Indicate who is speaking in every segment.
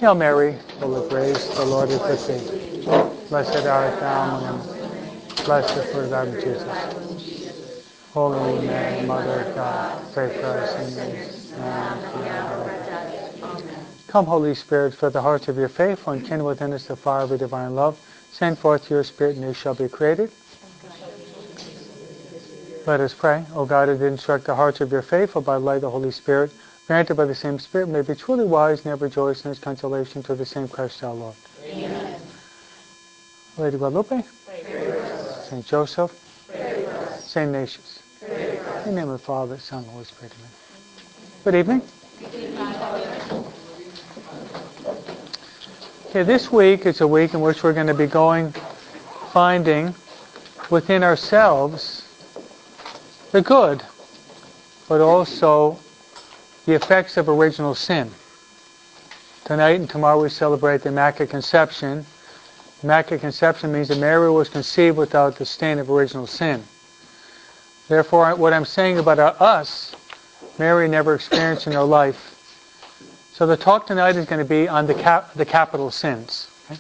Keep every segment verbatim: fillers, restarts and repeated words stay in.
Speaker 1: Hail Mary, full of grace, the Lord is with thee. Blessed art thou among women. Blessed is the fruit of thy womb, Jesus. Holy Mary, Mother of God, pray for us sinners, now and at the hour of our death. Amen. Come, Holy Spirit, fill the hearts of your faithful and kindle within us the fire of your divine love. Send forth your Spirit, and they shall be created. Let us pray. O God, who did instruct the hearts of your faithful by the light of the Holy Spirit, granted by the same Spirit, may be truly wise and ever rejoice in his consolation through the same Christ our Lord. Amen. Lady Guadalupe, Saint Joseph, Saint Ignatius. In the name of the Father, Son, and Holy Spirit. Amen. Good evening. Okay, this week is a week in which we're going to be going, finding within ourselves the good, but also the effects of original sin. Tonight and tomorrow we celebrate the Immaculate Conception. Immaculate Conception means that Mary was conceived without the stain of original sin. Therefore, what I'm saying about us, Mary never experienced in her life. So the talk tonight is going to be on the cap- the capital sins. Okay?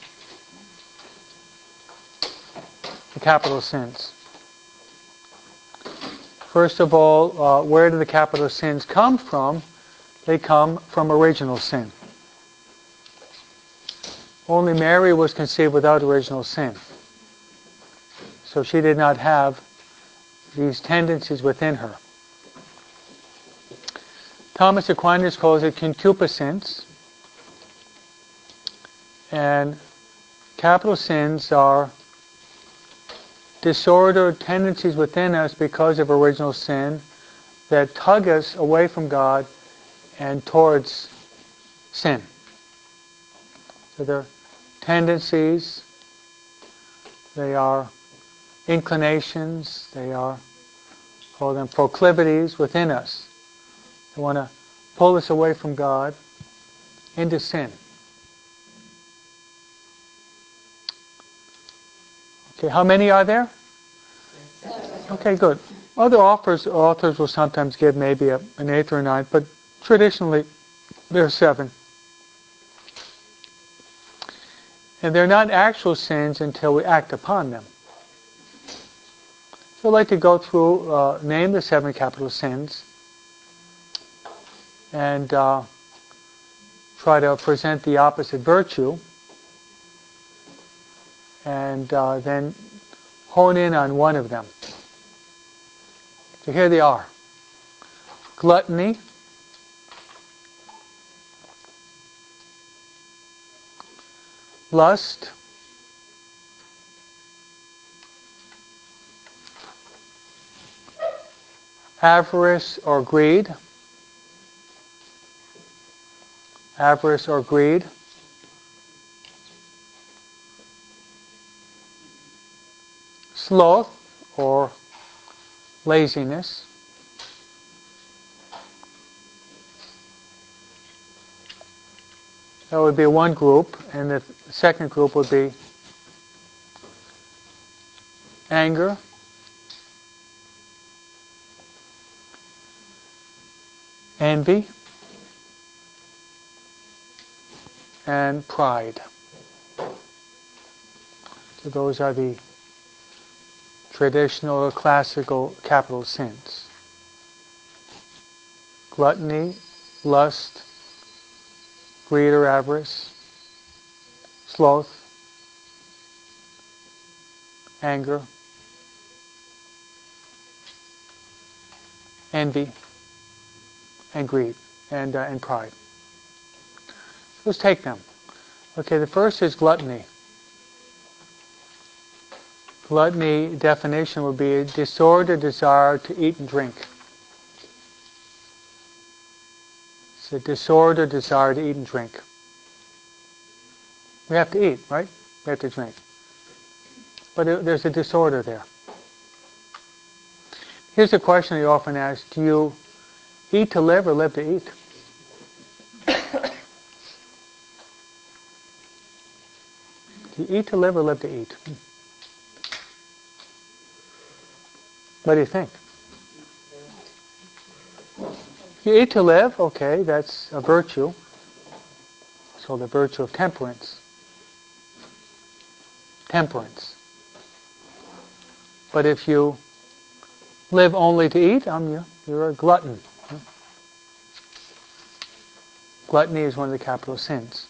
Speaker 1: The capital sins. First of all, uh, where do the capital sins come from? They come from original sin. Only Mary was conceived without original sin. So she did not have these tendencies within her. Thomas Aquinas calls it concupiscence. And capital sins are disordered tendencies within us because of original sin that tug us away from God and towards sin. So they're tendencies, they are inclinations, they are, call them proclivities within us. They want to pull us away from God into sin. Okay, how many are there? Okay, good. Other authors, authors will sometimes give maybe a, an eighth or a ninth, but traditionally there are seven. And they're not actual sins until we act upon them. So I'd like to go through, uh, name the seven capital sins, and uh, try to present the opposite virtue, and uh, then hone in on one of them. So here they are. Gluttony, lust, avarice or greed, avarice or greed, sloth or laziness, that would be one group, and the second group would be anger, envy, and pride. So those are the traditional or classical capital sins. Gluttony, lust, greed or avarice, sloth, anger, envy, and greed, and, uh, and pride. Let's take them. Okay, the first is gluttony. Gluttony definition would be a disordered desire to eat and drink. It's a disordered desire to eat and drink. We have to eat, right? We have to drink. But it, there's a disorder there. Here's a question you often ask: do you eat to live or live to eat? Do you eat to live or live to eat? What do you think? If you eat to live, okay, that's a virtue. So the virtue of temperance. Temperance. But if you live only to eat, um, you're, you're a glutton. Gluttony is one of the capital sins.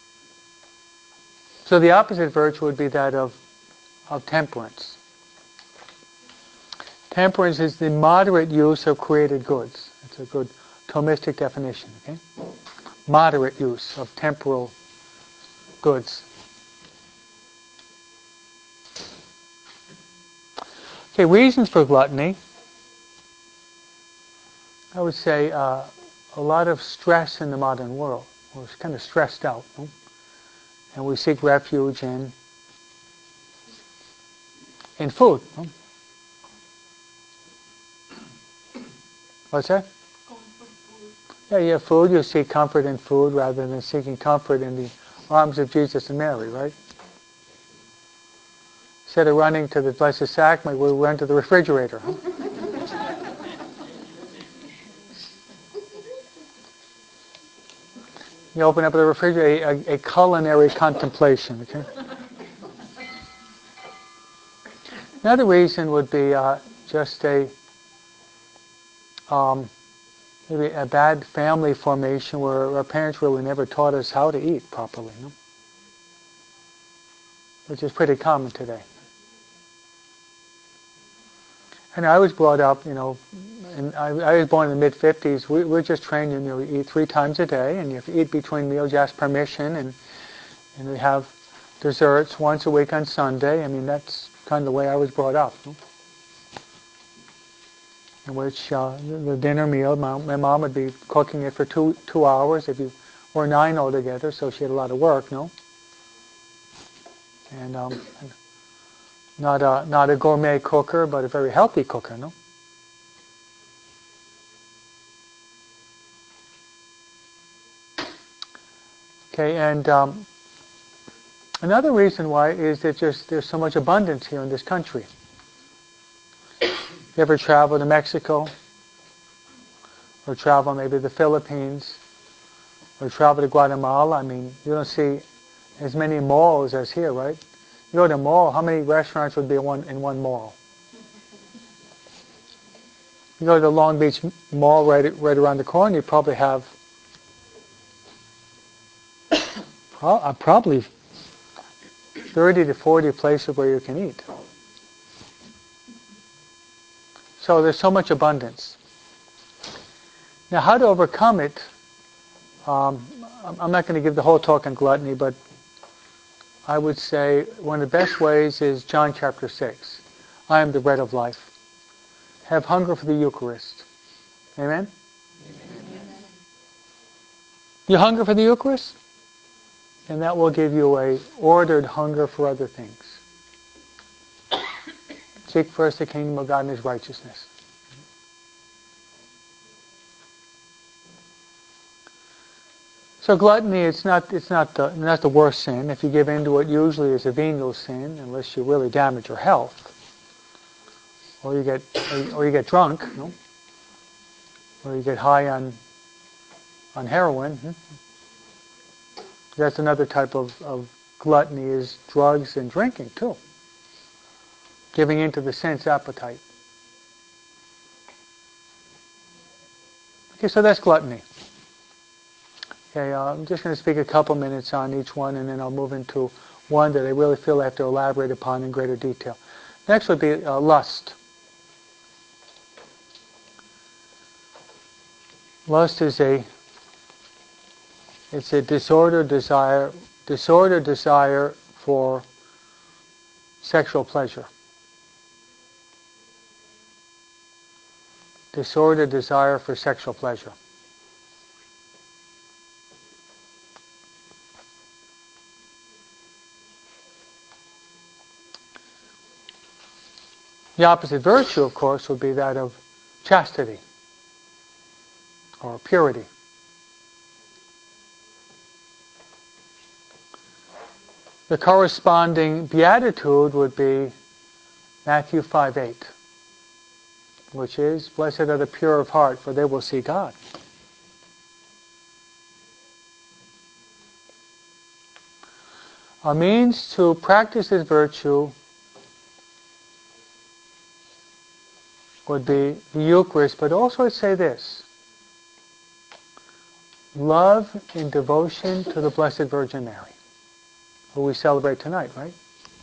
Speaker 1: So the opposite virtue would be that of, of temperance. Temperance is the moderate use of created goods. It's a good Thomistic definition. Okay, moderate use of temporal goods. Okay, reasons for gluttony. I would say uh, a lot of stress in the modern world. We're kind of stressed out, no? And we seek refuge in in food. No? What's that? Yeah, you have food. You seek comfort in food rather than seeking comfort in the arms of Jesus and Mary, right? Instead of running to the Blessed Sacrament, we run to the refrigerator. Huh? You open up the refrigerator, a, a culinary contemplation. Okay. Another reason would be uh, just a um, maybe a bad family formation where our parents really never taught us how to eat properly, no? Which is pretty common today. And I was brought up, you know, and I, I was born in the mid fifties. We, we're just trained, you know, you eat three times a day, and if you eat between meals, you ask permission, and and we have desserts once a week on Sunday. I mean, that's kind of the way I was brought up. No? In which uh, the dinner meal, my, my mom would be cooking it for two two hours, if you or nine altogether, so she had a lot of work, no? And um, not a not a gourmet cooker, but a very healthy cooker, no? Okay, and um, another reason why is that just there's so much abundance here in this country. You ever travel to Mexico, or travel maybe to the Philippines, or travel to Guatemala? I mean, you don't see as many malls as here, right? You go to a mall, how many restaurants would be in one, in one mall? You go to the Long Beach Mall right right around the corner, you probably have pro- probably thirty to forty places where you can eat. So there's so much abundance. Now, how to overcome it, um, I'm not going to give the whole talk on gluttony, but I would say one of the best ways is John chapter six. I am the bread of life. Have hunger for the Eucharist. Amen? Amen. You hunger for the Eucharist? And that will give you a ordered hunger for other things. Seek first the kingdom of God and His righteousness. So gluttony, it's not it's not the not the worst sin. If you give in to it, usually it's a venial sin, unless you really damage your health, or you get or you get drunk, no? Or you get high on on heroin. Hmm? That's another type of, of gluttony, is drugs and drinking too. Giving in to the sense appetite. Okay, so that's gluttony. Okay, uh, I'm just going to speak a couple minutes on each one, and then I'll move into one that I really feel I have to elaborate upon in greater detail. Next would be uh, lust. Lust is a it's a disordered desire disordered desire for sexual pleasure. Disordered desire for sexual pleasure. The opposite virtue, of course, would be that of chastity or purity. The corresponding beatitude would be Matthew five eight, which is, "Blessed are the pure of heart, for they will see God." A means to practice this virtue would be the Eucharist, but also I'd say this: love and devotion to the Blessed Virgin Mary, who we celebrate tonight, right?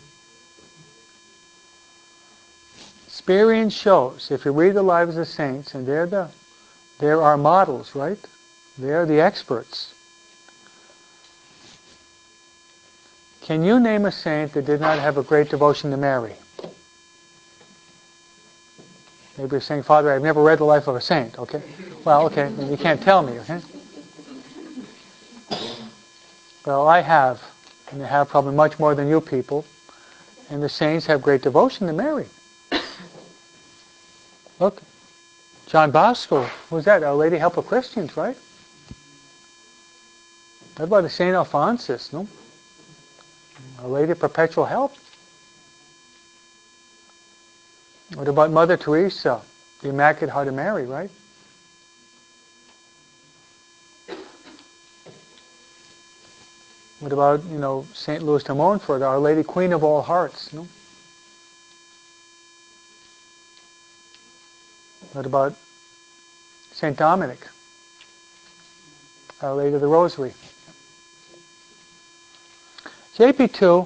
Speaker 1: Experience shows, if you read the lives of the saints, and they're the, they're our models, right? They're the experts. Can you name a saint that did not have a great devotion to Mary? Maybe you're saying, Father, I've never read the life of a saint, okay? Well, okay, you can't tell me, okay? Well, I have, and I have probably much more than you people, and the saints have great devotion to Mary. Look, John Bosco, who's that? Our Lady Help of Christians, right? What about Saint Alphonsus, no? Our Lady of Perpetual Help. What about Mother Teresa, the Immaculate Heart of Mary, right? What about, you know, Saint Louis de Montfort, Our Lady Queen of All Hearts, no? What about Saint Dominic, Our Lady of the Rosary? J P two,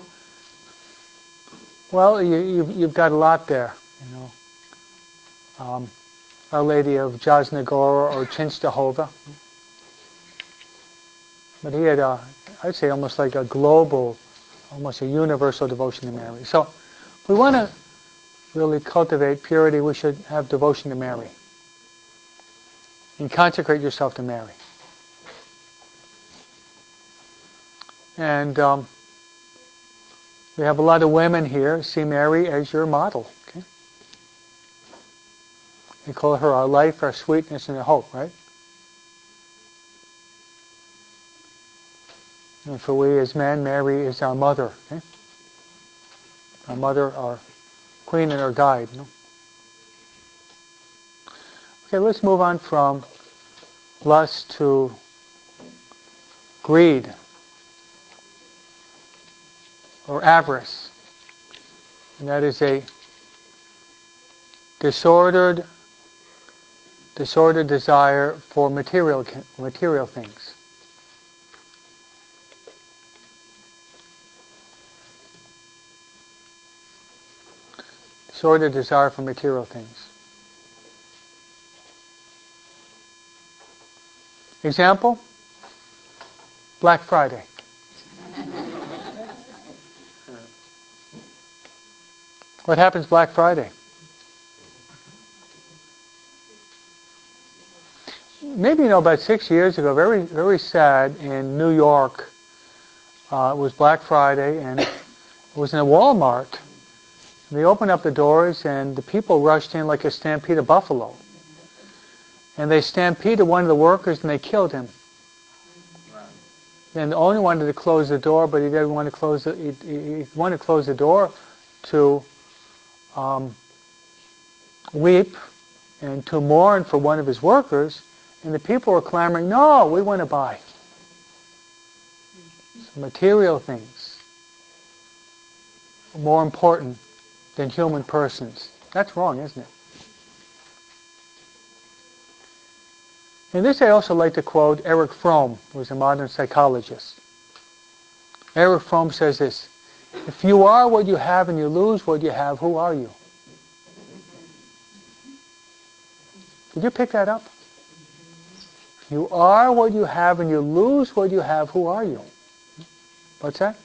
Speaker 1: well, you, you've, you've got a lot there, you know. Um, Our Lady of Jasnagora or Czestochowa. But he had, a, I'd say, almost like a global, almost a universal devotion to Mary. So, if we want to really cultivate purity, we should have devotion to Mary. And consecrate yourself to Mary. And um, we have a lot of women here. See Mary as your model. Okay? We call her our life, our sweetness, and our hope, right? And for we as men, Mary is our mother. Okay? Our mother, our queen, and our guide. You know? Okay, let's move on from lust to greed or avarice. And that is a disordered, disordered desire for material, material things. Disordered desire for material things. Example? Black Friday. What happens Black Friday? Maybe you know, about six years ago, very, very sad, in New York, uh, it was Black Friday, and it was in a Walmart. And they opened up the doors, and the people rushed in like a stampede of buffalo. And they stampeded one of the workers, and they killed him. And the owner wanted to close the door, but he didn't want to close the, he, he wanted to close the door to um, weep and to mourn for one of his workers, and the people were clamoring, no, we want to buy. So material things are more important than human persons. That's wrong, isn't it? And this I also like to quote Erich Fromm, who is a modern psychologist. Erich Fromm says this: if you are what you have and you lose what you have, who are you? Did you pick that up? If you are what you have and you lose what you have, who are you? What's that?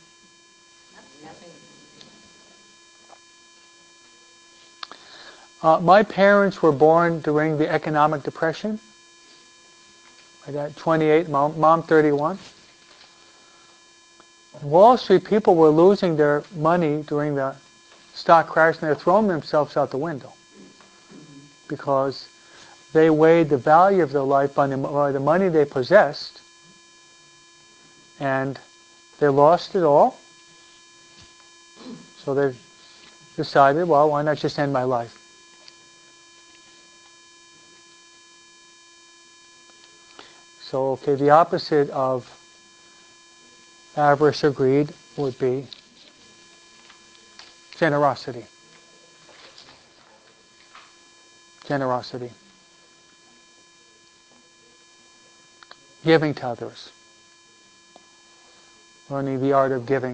Speaker 1: Uh, my parents were born during the economic depression. I got twenty-eight, mom, mom thirty-one. Wall Street people were losing their money during the stock crash, and they're throwing themselves out the window because they weighed the value of their life by the, by the money they possessed, and they lost it all. So they decided, well, why not just end my life? So, okay, the opposite of avarice or greed would be generosity. Generosity. Giving to others. Learning the art of giving.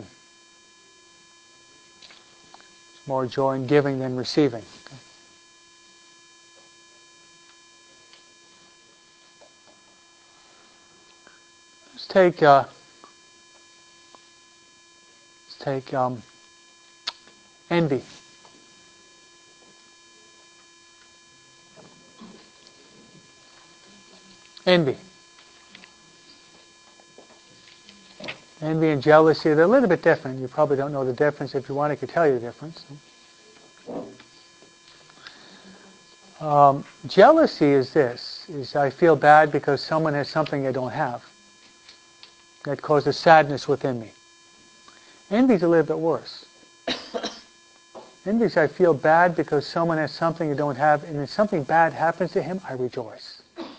Speaker 1: There's more joy in giving than receiving. Okay. Let's take uh, let's take um, envy. Envy. Envy and jealousy, they're a little bit different. You probably don't know the difference. If you want, I could tell you the difference. Um, jealousy is this, is I feel bad because someone has something I don't have. That causes sadness within me. Envy is a little bit worse. Envy is I feel bad because someone has something I don't have, and if something bad happens to him, I rejoice.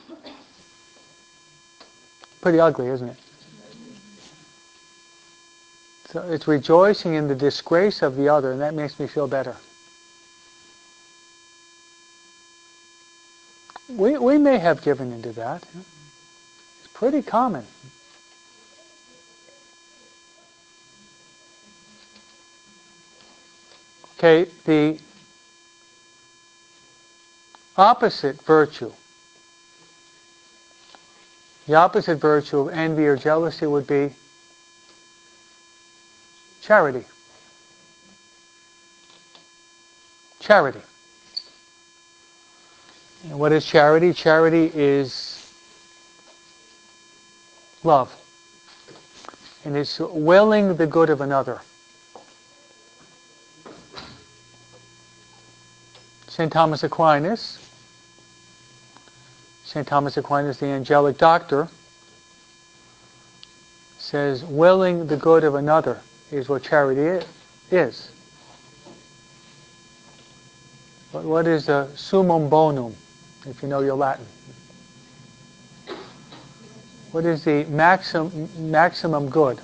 Speaker 1: Pretty ugly, isn't it? So it's rejoicing in the disgrace of the other, and that makes me feel better. We we may have given into that. It's pretty common. Okay, the opposite virtue, the opposite virtue of envy or jealousy would be charity. Charity. And what is charity? Charity is love. And it's willing the good of another. Saint Thomas Aquinas, Saint Thomas Aquinas, the angelic doctor, says willing the good of another is what charity is. But what is the summum bonum, if you know your Latin? What is the maxim, maximum good?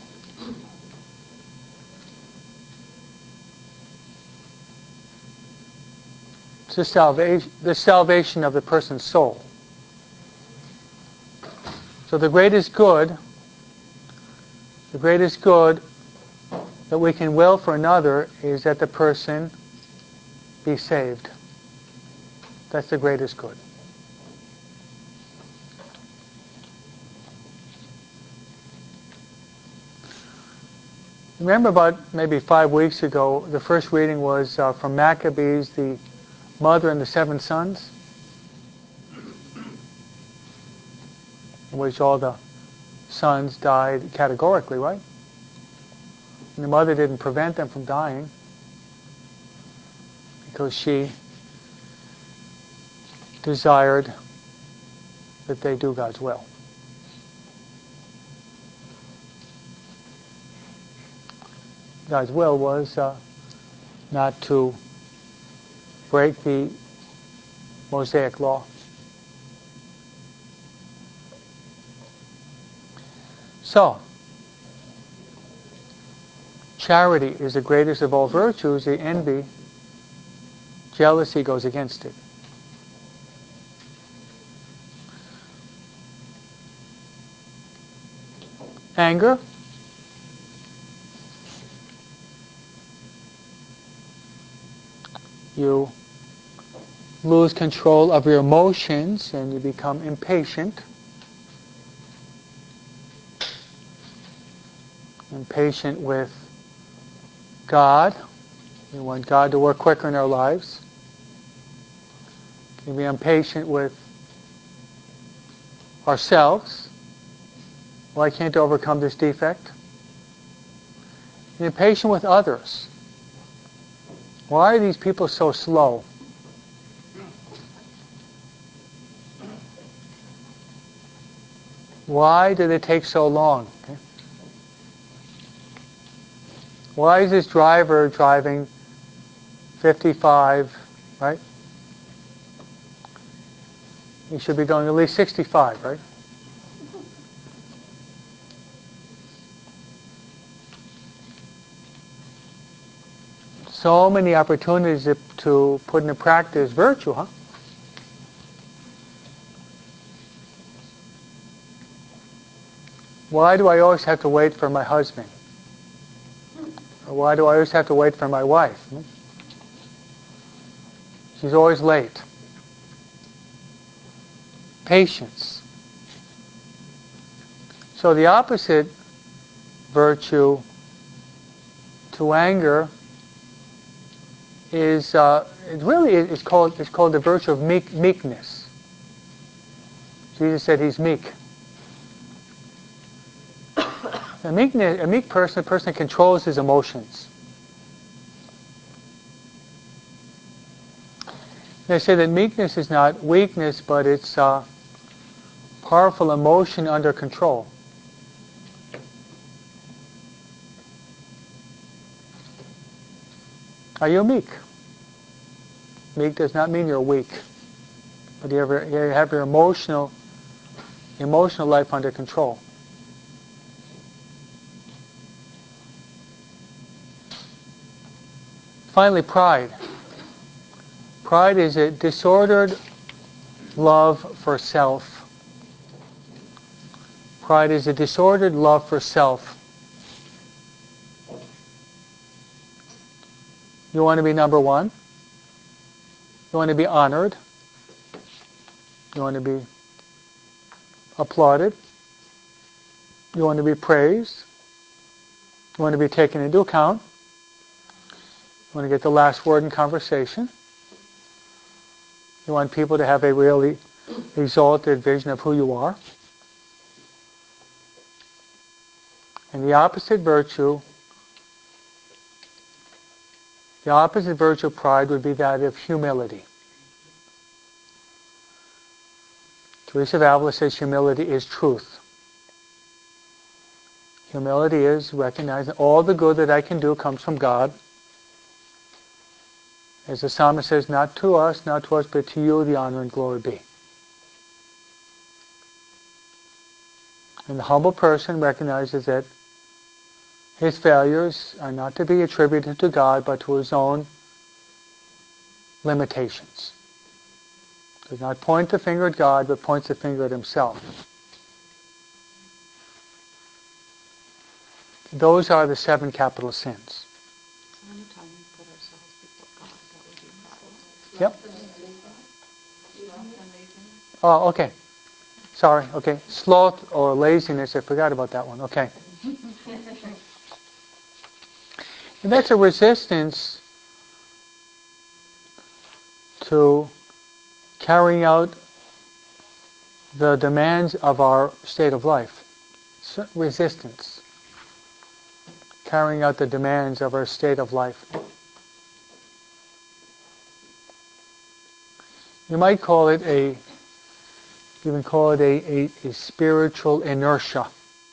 Speaker 1: It's the salvation, the salvation of the person's soul. So the greatest good, the greatest good that we can will for another is that the person be saved. That's the greatest good. Remember about maybe five weeks ago, the first reading was uh, from Maccabees, the mother and the seven sons, in which all the sons died categorically, right? And the mother didn't prevent them from dying because she desired that they do God's will. God's will was uh, not to break the Mosaic law. So, charity is the greatest of all virtues. The envy, jealousy goes against it. Anger, you lose control of your emotions and you become impatient. Impatient with God. We want God to work quicker in our lives. Can be impatient with ourselves. Why can't I overcome this defect? And impatient with others. Why are these people so slow? Why did it take so long? Okay. Why is this driver driving fifty-five, right? He should be going at least sixty-five, right? So many opportunities to, to put into practice virtue, huh? Why do I always have to wait for my husband? Or why do I always have to wait for my wife? She's always late. Patience. So the opposite virtue to anger is uh, it really is called it's called the virtue of meek, meekness. Jesus said he's meek. A, meekness, a meek person, a person controls his emotions. They say that meekness is not weakness, but it's uh, powerful emotion under control. Are you meek? Meek does not mean you're weak, but you have, you have your emotional, emotional life under control. Finally, pride. Pride is a disordered love for self. Pride is a disordered love for self. You want to be number one. You want to be honored. You want to be applauded. You want to be praised. You want to be taken into account. You want to get the last word in conversation. You want people to have a really exalted vision of who you are. And the opposite virtue, the opposite virtue of pride would be that of humility. Teresa of Avila says humility is truth. Humility is recognizing all the good that I can do comes from God. As the psalmist says, not to us, not to us, but to you the honor and glory be. And the humble person recognizes that his failures are not to be attributed to God, but to his own limitations. Does not point the finger at God, but points the finger at himself. Those are the seven capital sins.
Speaker 2: Anytime we put ourselves before God, that would be a problem.
Speaker 1: Yep. Oh, okay. Sorry, okay. Sloth or laziness, I forgot about that one. Okay. And that's a resistance to carrying out the demands of our state of life. Resistance. Carrying out the demands of our state of life. You might call it a, you can call it a, a, a spiritual inertia.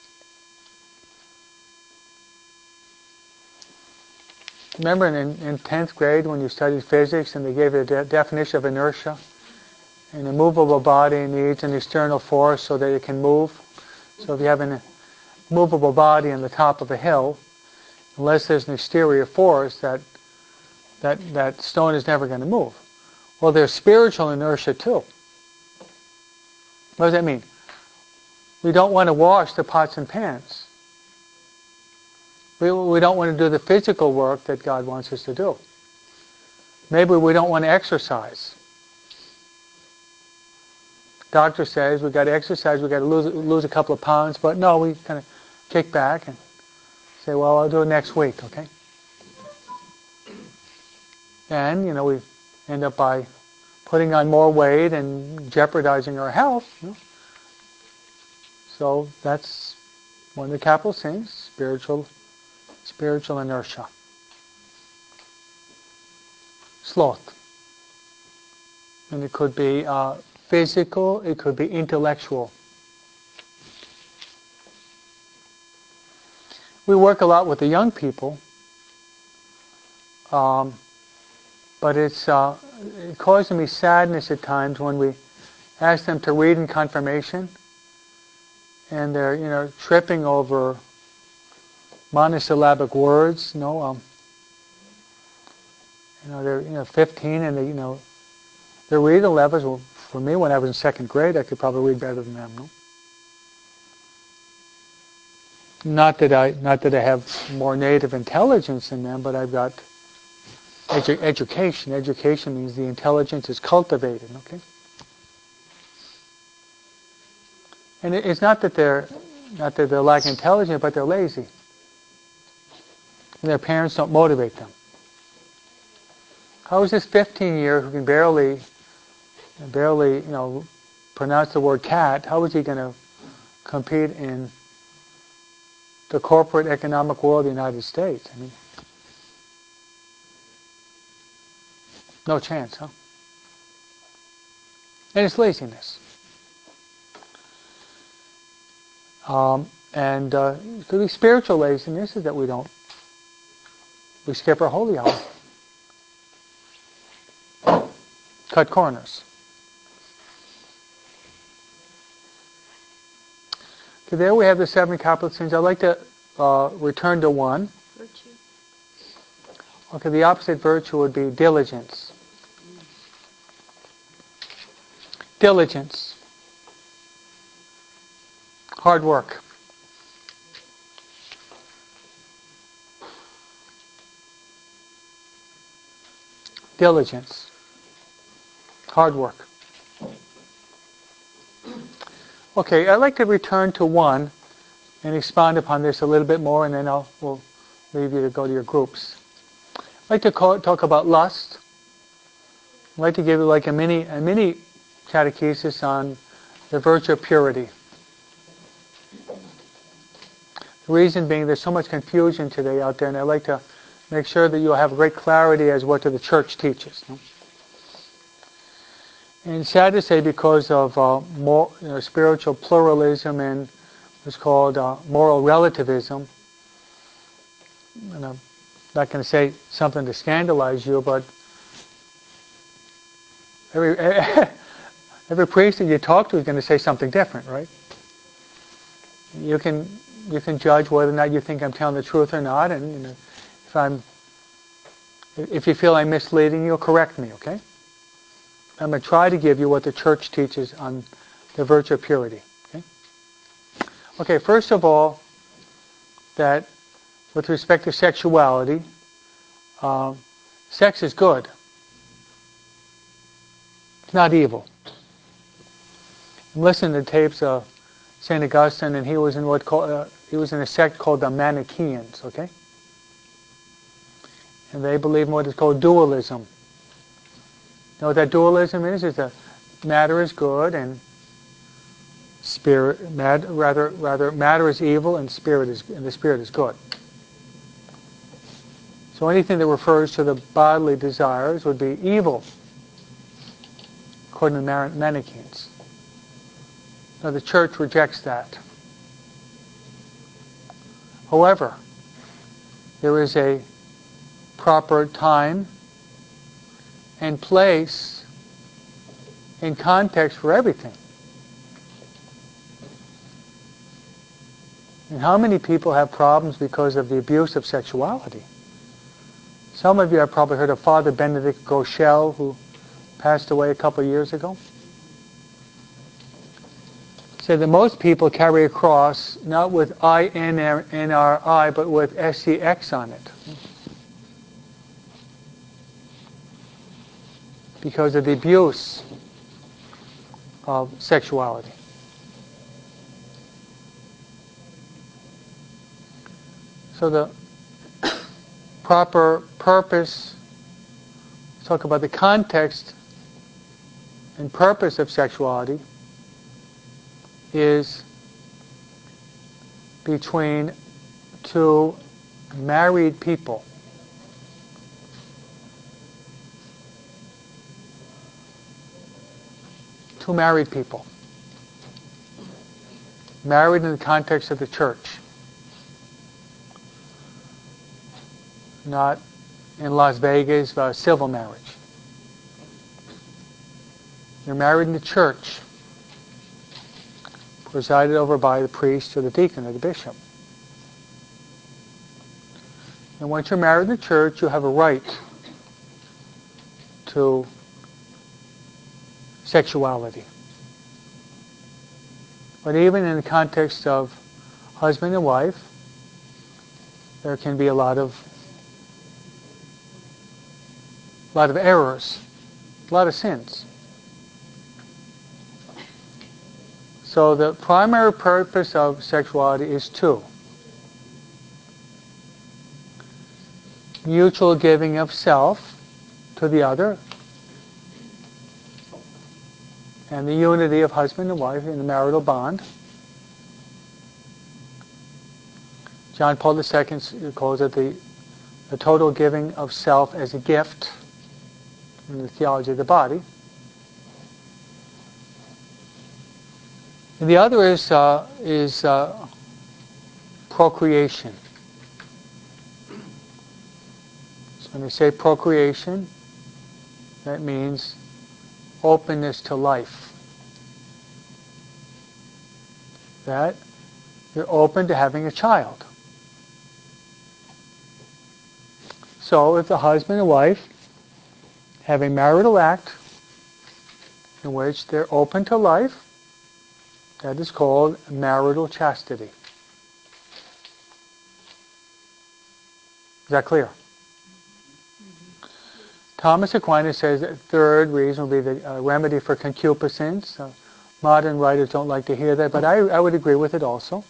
Speaker 1: Remember in, in tenth grade when you studied physics and they gave you a de- definition of inertia? An immovable body needs an external force so that it can move. So if you have an movable body on the top of a hill, unless there's an exterior force, that that, that stone is never going to move. Well, there's spiritual inertia too. What does that mean? We don't want to wash the pots and pans. We, we don't want to do the physical work that God wants us to do. Maybe we don't want to exercise. Doctor says we've got to exercise, we've got to lose, lose a couple of pounds, but no, we kind of kick back and say, well, I'll do it next week, okay? And, you know, we end up by putting on more weight and jeopardizing our health. You know? So that's one of the capital sins, spiritual, spiritual inertia. Sloth. And it could be uh, physical, it could be intellectual. We work a lot with the young people, um, but it's uh, it causes me sadness at times when we ask them to read in confirmation, and they're you know tripping over monosyllabic words. You know, um, You know, they're you know fifteen, and they you know their reading levels. Well, for me, when I was in second grade, I could probably read better than them. No? Not that I not that I have more native intelligence than them, but I've got edu- education. Education means the intelligence is cultivated. Okay. And it, it's not that they're not that they're lacking intelligence, but they're lazy. And their parents don't motivate them. How is this fifteen-year who can barely, barely, you know, pronounce the word cat? How is he going to compete in the corporate economic world of the United States? I mean, no chance, huh? And it's laziness. Um, and uh, it could be spiritual laziness is that we don't, we skip our holy hour. Cut corners. Okay, there we have the seven capital sins. I'd like to uh, return to one.
Speaker 2: Virtue.
Speaker 1: Okay, the opposite virtue would be diligence. Diligence. Hard work. Diligence. Hard work. Okay, I'd like to return to one and expound upon this a little bit more, and then I'll we'll leave you to go to your groups. I'd like to call, talk about lust. I'd like to give you like a mini a mini catechesis on the virtue of purity. The reason being there's so much confusion today out there, and I'd like to make sure that you'll have great clarity as what the church teaches. No? And sad to say, because of uh, more, you know, spiritual pluralism and what's called uh, moral relativism, and I'm not going to say something to scandalize you, but every every priest that you talk to is going to say something different, right? You can you can judge whether or not you think I'm telling the truth or not, and you know, if I'm if you feel I'm misleading you, correct me, okay? I'm going to try to give you what the church teaches on the virtue of purity. Okay, okay first of all, that with respect to sexuality, uh, sex is good. It's not evil. I'm listening to tapes of Saint Augustine, and he was in what called, uh, he was in a sect called the Manichaeans, okay? And they believe in what is called dualism. You know what that dualism is? Is that matter is good and spirit, mad, rather, rather matter is evil and spirit is, and the spirit is good. So anything that refers to the bodily desires would be evil, according to the Manichaeans. Now the church rejects that. However, there is a proper time and place and context for everything. And how many people have problems because of the abuse of sexuality? Some of you have probably heard of Father Benedict Groeschel, who passed away a couple of years ago. Said that most people carry a cross not with I N R I, but with S C X on it. Because of the abuse of sexuality. So the proper purpose, talk about the context and purpose of sexuality, is between two married people. Two married people. Married in the context of the church. Not in Las Vegas, uh, civil marriage. You're married in the church, presided over by the priest or the deacon or the bishop. And once you're married in the church, you have a right to sexuality. But even in the context of husband and wife, there can be a lot of a lot of errors, a lot of sins. So the primary purpose of sexuality is two. Mutual giving of self to the other, and the unity of husband and wife in the marital bond. John Paul the Second calls it the, the total giving of self as a gift in the theology of the body. And the other is uh, is uh, procreation. So when they say procreation, that means openness to life. That you're open to having a child. So if the husband and wife have a marital act in which they're open to life, that is called marital chastity. Is that clear? Thomas Aquinas says that third reason would be the uh, remedy for concupiscence. Uh, modern writers don't like to hear that, but I, I would agree with it also.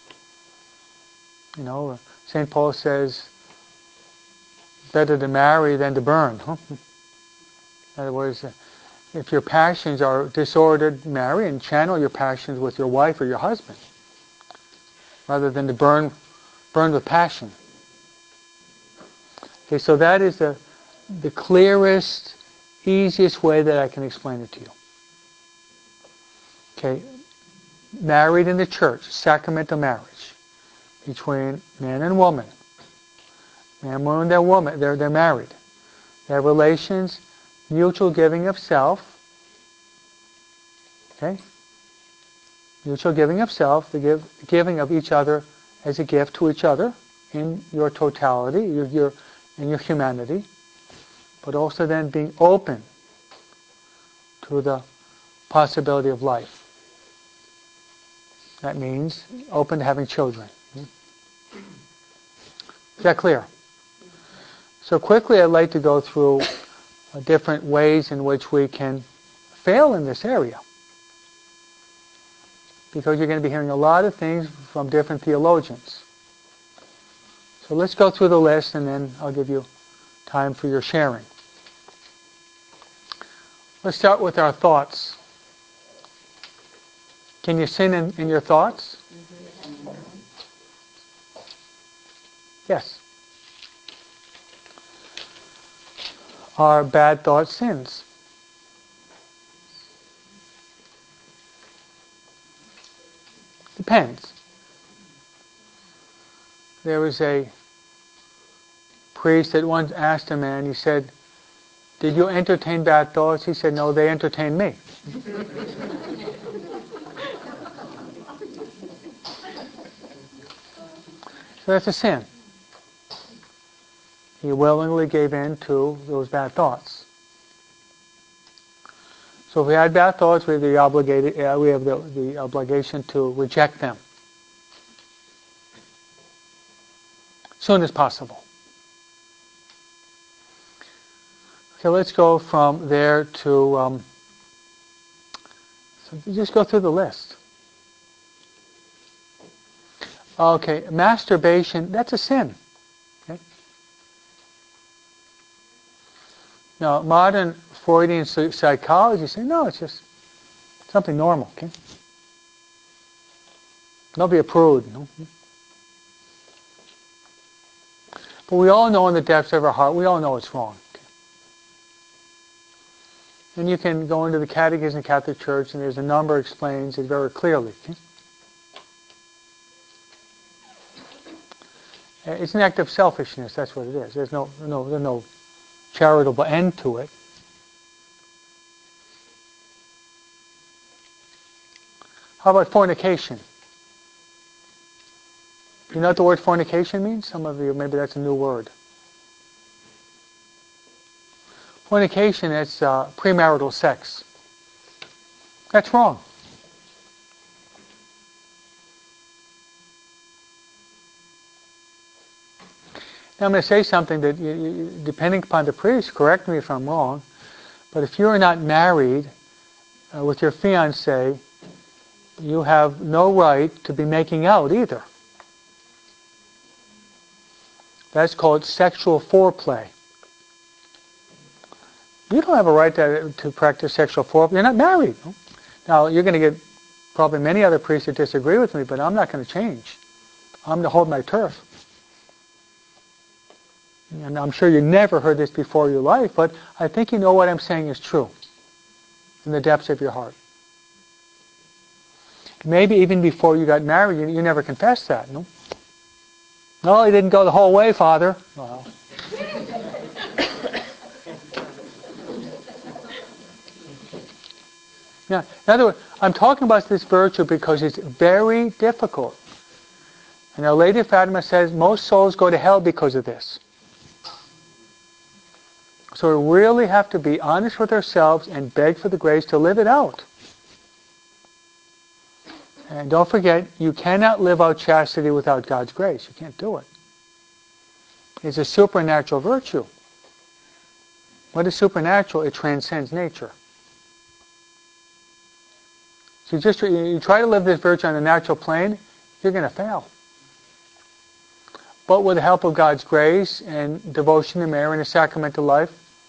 Speaker 1: You know, uh, Saint Paul says, better to marry than to burn. Huh? In other words, uh, if your passions are disordered, marry and channel your passions with your wife or your husband, rather than to burn, burn with passion. Okay, so that is the the clearest, easiest way that I can explain it to you. Okay, married in the church, sacramental marriage between man and woman. Man and woman, they're woman, they're they're married. They have relations, mutual giving of self. Okay, mutual giving of self, the give, giving of each other as a gift to each other in your totality, your, your in your humanity, but also then being open to the possibility of life. That means open to having children. Is that clear? So quickly I'd like to go through uh, different ways in which we can fail in this area. Because you're going to be hearing a lot of things from different theologians. So let's go through the list and then I'll give you time for your sharing. Let's start with our thoughts. Can you sin in, in your thoughts? Yes. Are bad thoughts sins? Depends. There was a priest that once asked a man, he said, did you entertain bad thoughts? He said, no, they entertain me. So that's a sin. He willingly gave in to those bad thoughts. So if we had bad thoughts, we have the, obligated, uh, we have the, the obligation to reject them as soon as possible. Okay, let's go from there to, um, so just go through the list. Okay, masturbation, that's a sin. Okay? Now, modern Freudian psychology say, no, it's just something normal. Okay? Don't be a prude. No? But we all know in the depths of our heart, we all know it's wrong. Okay? And you can go into the Catechism of the Catholic Church, and there's a number explains it very clearly. Okay? It's an act of selfishness, that's what it is. There's no, no, there's no charitable end to it. How about fornication? Do you know what the word fornication means? Some of you, maybe that's a new word. Fornication, it's uh, premarital sex. That's wrong. Now I'm going to say something that, you, you, depending upon the priest, correct me if I'm wrong, but if you're not married uh, with your fiancé, you have no right to be making out either. That's called sexual foreplay. You don't have a right to, to practice sexual foreplay. You're not married. Now, you're going to get probably many other priests that disagree with me, but I'm not going to change. I'm going to hold my turf. And I'm sure you never heard this before in your life, but I think you know what I'm saying is true in the depths of your heart. Maybe even before you got married, you, you never confessed that, no? No, he didn't go the whole way, Father. Well. Yeah. In other words, I'm talking about this virtue because it's very difficult. And Our Lady of Fatima says most souls go to hell because of this. So we really have to be honest with ourselves and beg for the grace to live it out. And don't forget, you cannot live out chastity without God's grace. You can't do it. It's a supernatural virtue. What is supernatural? It transcends nature. So you just you try to live this virtue on the natural plane, you're going to fail. But with the help of God's grace and devotion to Mary and a sacramental life,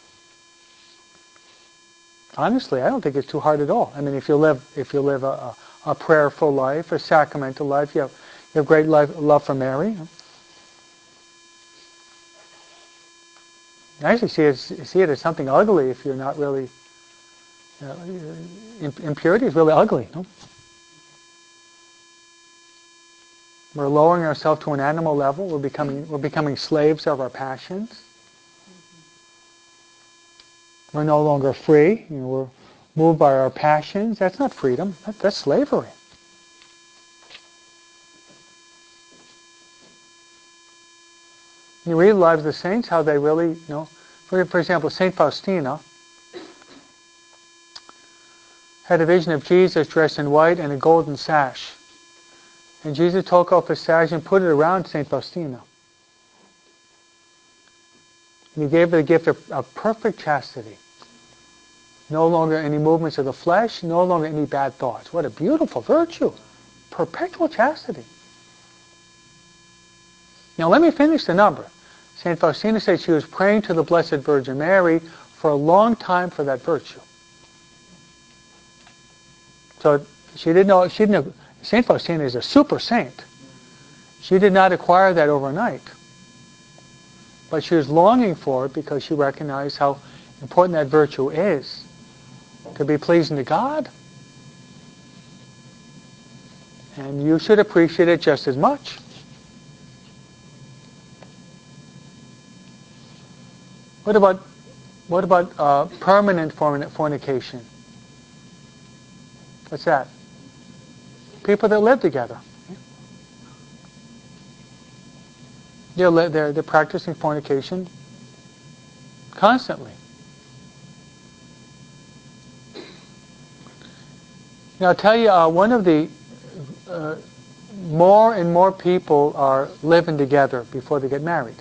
Speaker 1: honestly, I don't think it's too hard at all. I mean, if you live if you live a, a, a prayerful life, a sacramental life, you have you have great life, love for Mary. I actually see it see it as something ugly if you're not really. You know, impurity is really ugly. No? We're lowering ourselves to an animal level. We're becoming we're becoming slaves of our passions. We're no longer free. You know, we're moved by our passions. That's not freedom. That, that's slavery. You read the lives of the saints, how they really, you know, for, for example, Saint Faustina had a vision of Jesus dressed in white and a golden sash. And Jesus took off his sash and put it around Saint Faustina. And he gave her the gift of, of perfect chastity. No longer any movements of the flesh, no longer any bad thoughts. What a beautiful virtue. Perpetual chastity. Now let me finish the number. Saint Faustina said she was praying to the Blessed Virgin Mary for a long time for that virtue. So she didn't know, she didn't know, Saint Faustina is a super saint. She did not acquire that overnight. But she was longing for it because she recognized how important that virtue is to be pleasing to God. And you should appreciate it just as much. What about what about uh, permanent fornication? What's that? People that live together. They're, they're, they're practicing fornication constantly. Now I'll tell you, uh, one of the uh, more and more people are living together before they get married.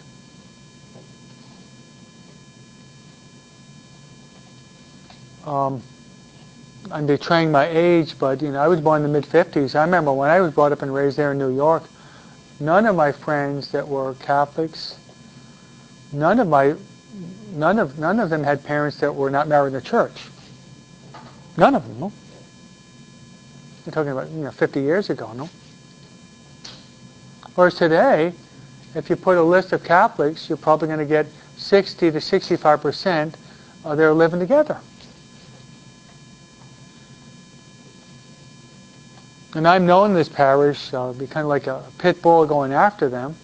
Speaker 1: Um, I'm betraying my age, but you know, I was born in the mid fifties. I remember when I was brought up and raised there in New York, none of my friends that were Catholics, none of my, none of none of them had parents that were not married in the church. None of them. No. You're talking about you know fifty years ago, no. Whereas today, if you put a list of Catholics, you're probably going to get sixty to sixty-five percent uh, they're living together. And I'm known in this parish, uh, be kind of like a pit bull going after them.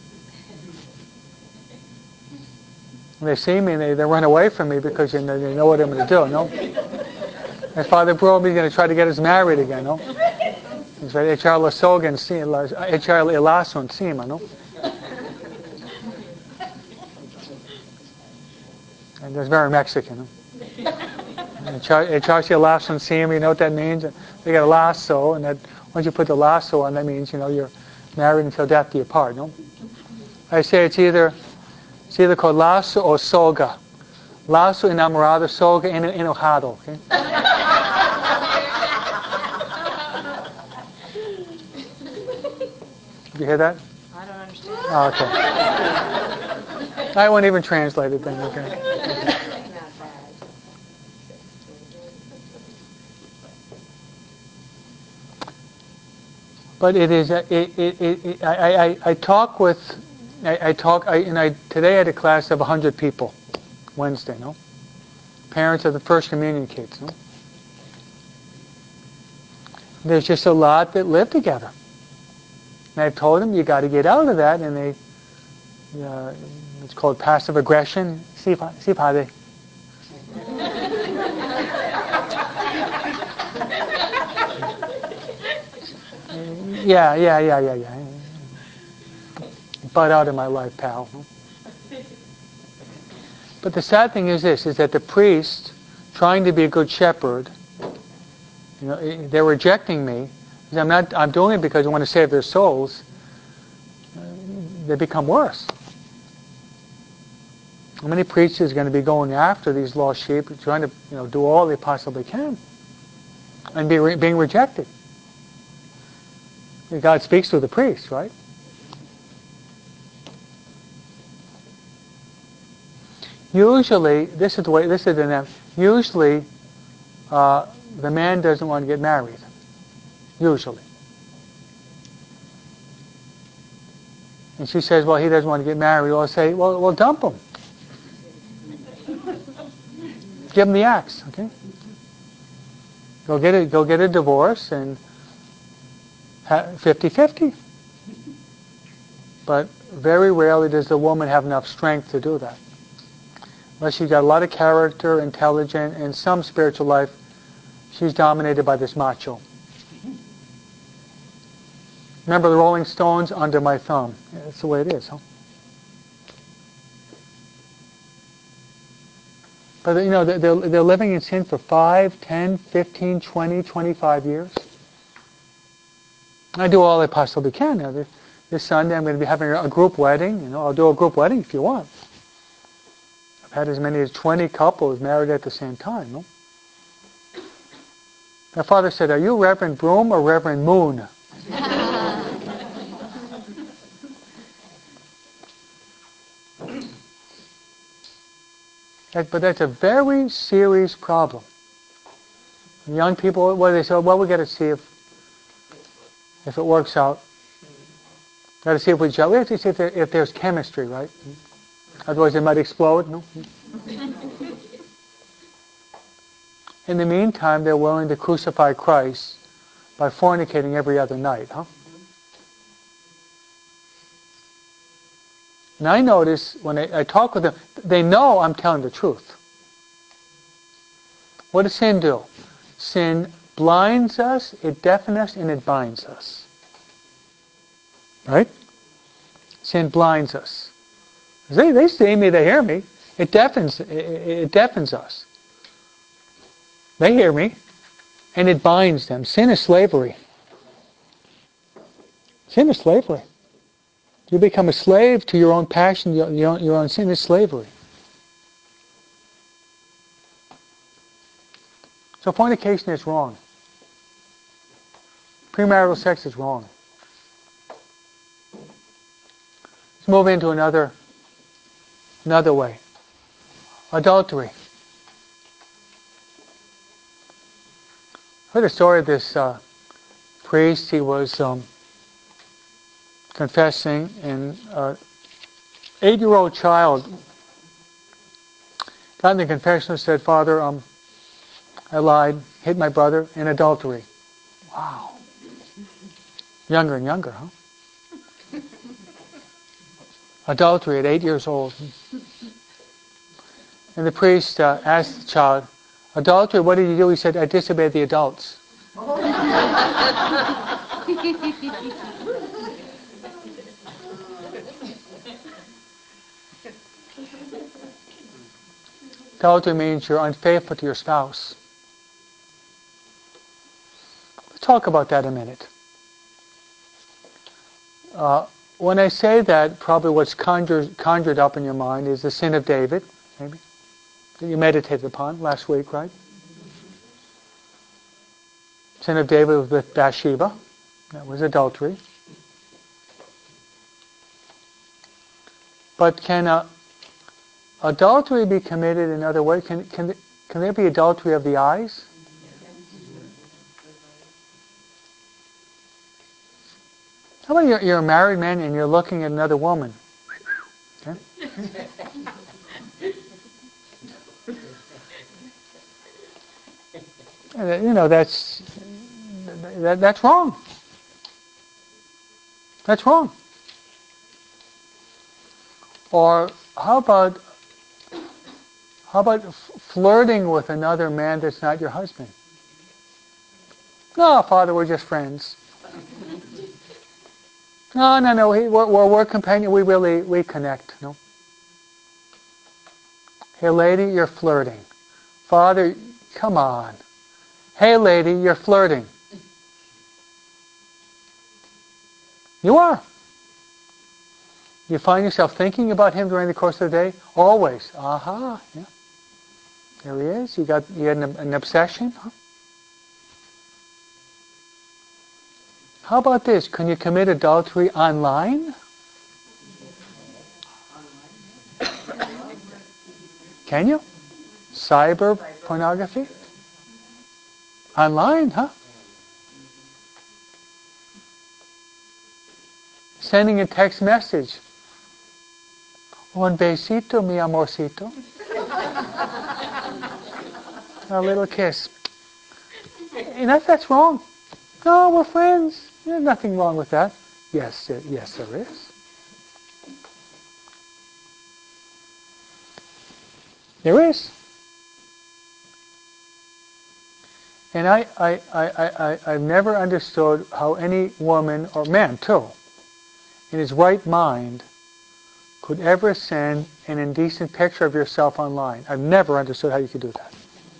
Speaker 1: When they see me, they, they run away from me because you know, they know what I'm going to do, no? And Father Broby is going to try to get us married again, no? He's right, echar la soga encima, echar el lazo encima, no? And that's very Mexican. Huh? Echarse lasso encima, you know what that means? They got a lasso, and that once you put the lasso on, that means, you know, you're married until death do you part, no? I say it's either it's either called lasso or soga. Lasso enamorado, soga enojado, okay? Did you hear that?
Speaker 2: I don't understand.
Speaker 1: Oh, okay. I won't even translate it then, okay? But it is, it, it, it, it, I, I, I talk with, I, I talk, I, and I, today I had a class of one hundred people, Wednesday, no? Parents of the First Communion kids, no? There's just a lot that live together. And I've told them, you got to get out of that, and they, uh, it's called passive aggression. See, see, padre. Yeah, yeah, yeah, yeah, yeah. Butt out of my life, pal. But the sad thing is this, is that the priest, trying to be a good shepherd, you know, they're rejecting me. I'm not, I'm doing it because I want to save their souls. They become worse. How many preachers are going to be going after these lost sheep, trying to, you know, do all they possibly can, and be re- being rejected? God speaks through the priest, right? Usually, this is the way. This is the usually uh, the man doesn't want to get married. Usually, and she says, "Well, he doesn't want to get married." I'll say, "Well, well, dump him. Give him the axe, okay? Go get a go get a divorce and fifty-fifty." But very rarely does the woman have enough strength to do that. Unless she's got a lot of character, intelligent, and some spiritual life, she's dominated by this macho. Remember the Rolling Stones, Under My Thumb. Yeah, that's the way it is, huh? But you know, they're, they're living in sin for five, ten, fifteen, twenty, twenty-five years. I do all I possibly can. Now, this, this Sunday I'm going to be having a group wedding. You know, I'll do a group wedding if you want. I've had as many as twenty couples married at the same time. No? My father said, "Are you Reverend Broom or Reverend Moon?" that, but that's a very serious problem. Young people, what they say, well, we got to see if if it works out. Got to see if we gel. We have to see if, there, if there's chemistry, right? Otherwise, they might explode. No. In the meantime, they're willing to crucify Christ by fornicating every other night, huh? And I notice when I, I talk with them, they know I'm telling the truth. What does sin do? Sin blinds us, it deafens us, and it binds us. Right? Sin blinds us. They, they see me, they hear me. It deafens, it, it deafens us. They hear me, and it binds them. Sin is slavery. Sin is slavery. You become a slave to your own passion, your, your, your own sin is slavery. So fornication is wrong. Premarital sex is wrong. Let's move into another, another way. Adultery. I heard a story of this uh, priest. He was um, confessing, and an eight-year-old child got in the confession and said, "Father, um, I lied, hit my brother in adultery." Wow. Younger and younger, huh? Adultery at eight years old. And the priest uh, asked the child, "Adultery, what did you do?" He said, "I disobeyed the adults." Adultery means you're unfaithful to your spouse. Let's talk about that a minute. Uh, when I say that, probably what's conjured, conjured up in your mind is the sin of David, maybe, that you meditated upon last week, right? Sin of David was with Bathsheba. That was adultery. But can uh, adultery be committed in other ways? Can, can, can there be adultery of the eyes? How about you're, you're a married man and you're looking at another woman? Okay? And, you know, that's that, that's wrong. That's wrong. Or how about how about f- flirting with another man that's not your husband? No, Father, we're just friends. No, no, no. He, we're, we're we're companion. We really we connect. No. Hey, lady, you're flirting. Father, come on. Hey, lady, you're flirting. You are. You find yourself thinking about him during the course of the day? Always. Aha. Yeah. There he is. You got you had an, an obsession? Huh? How about this? Can you commit adultery online? Can you? Cyber pornography? Online, huh? Sending a text message. Un besito, mi amorcito. A little kiss. And that's, that's wrong. No, we're friends. There's nothing wrong with that. Yes, uh, yes, there is. There is. And I, I, I, I, I've never understood how any woman, or man too, in his right mind, could ever send an indecent picture of yourself online. I've never understood how you could do that.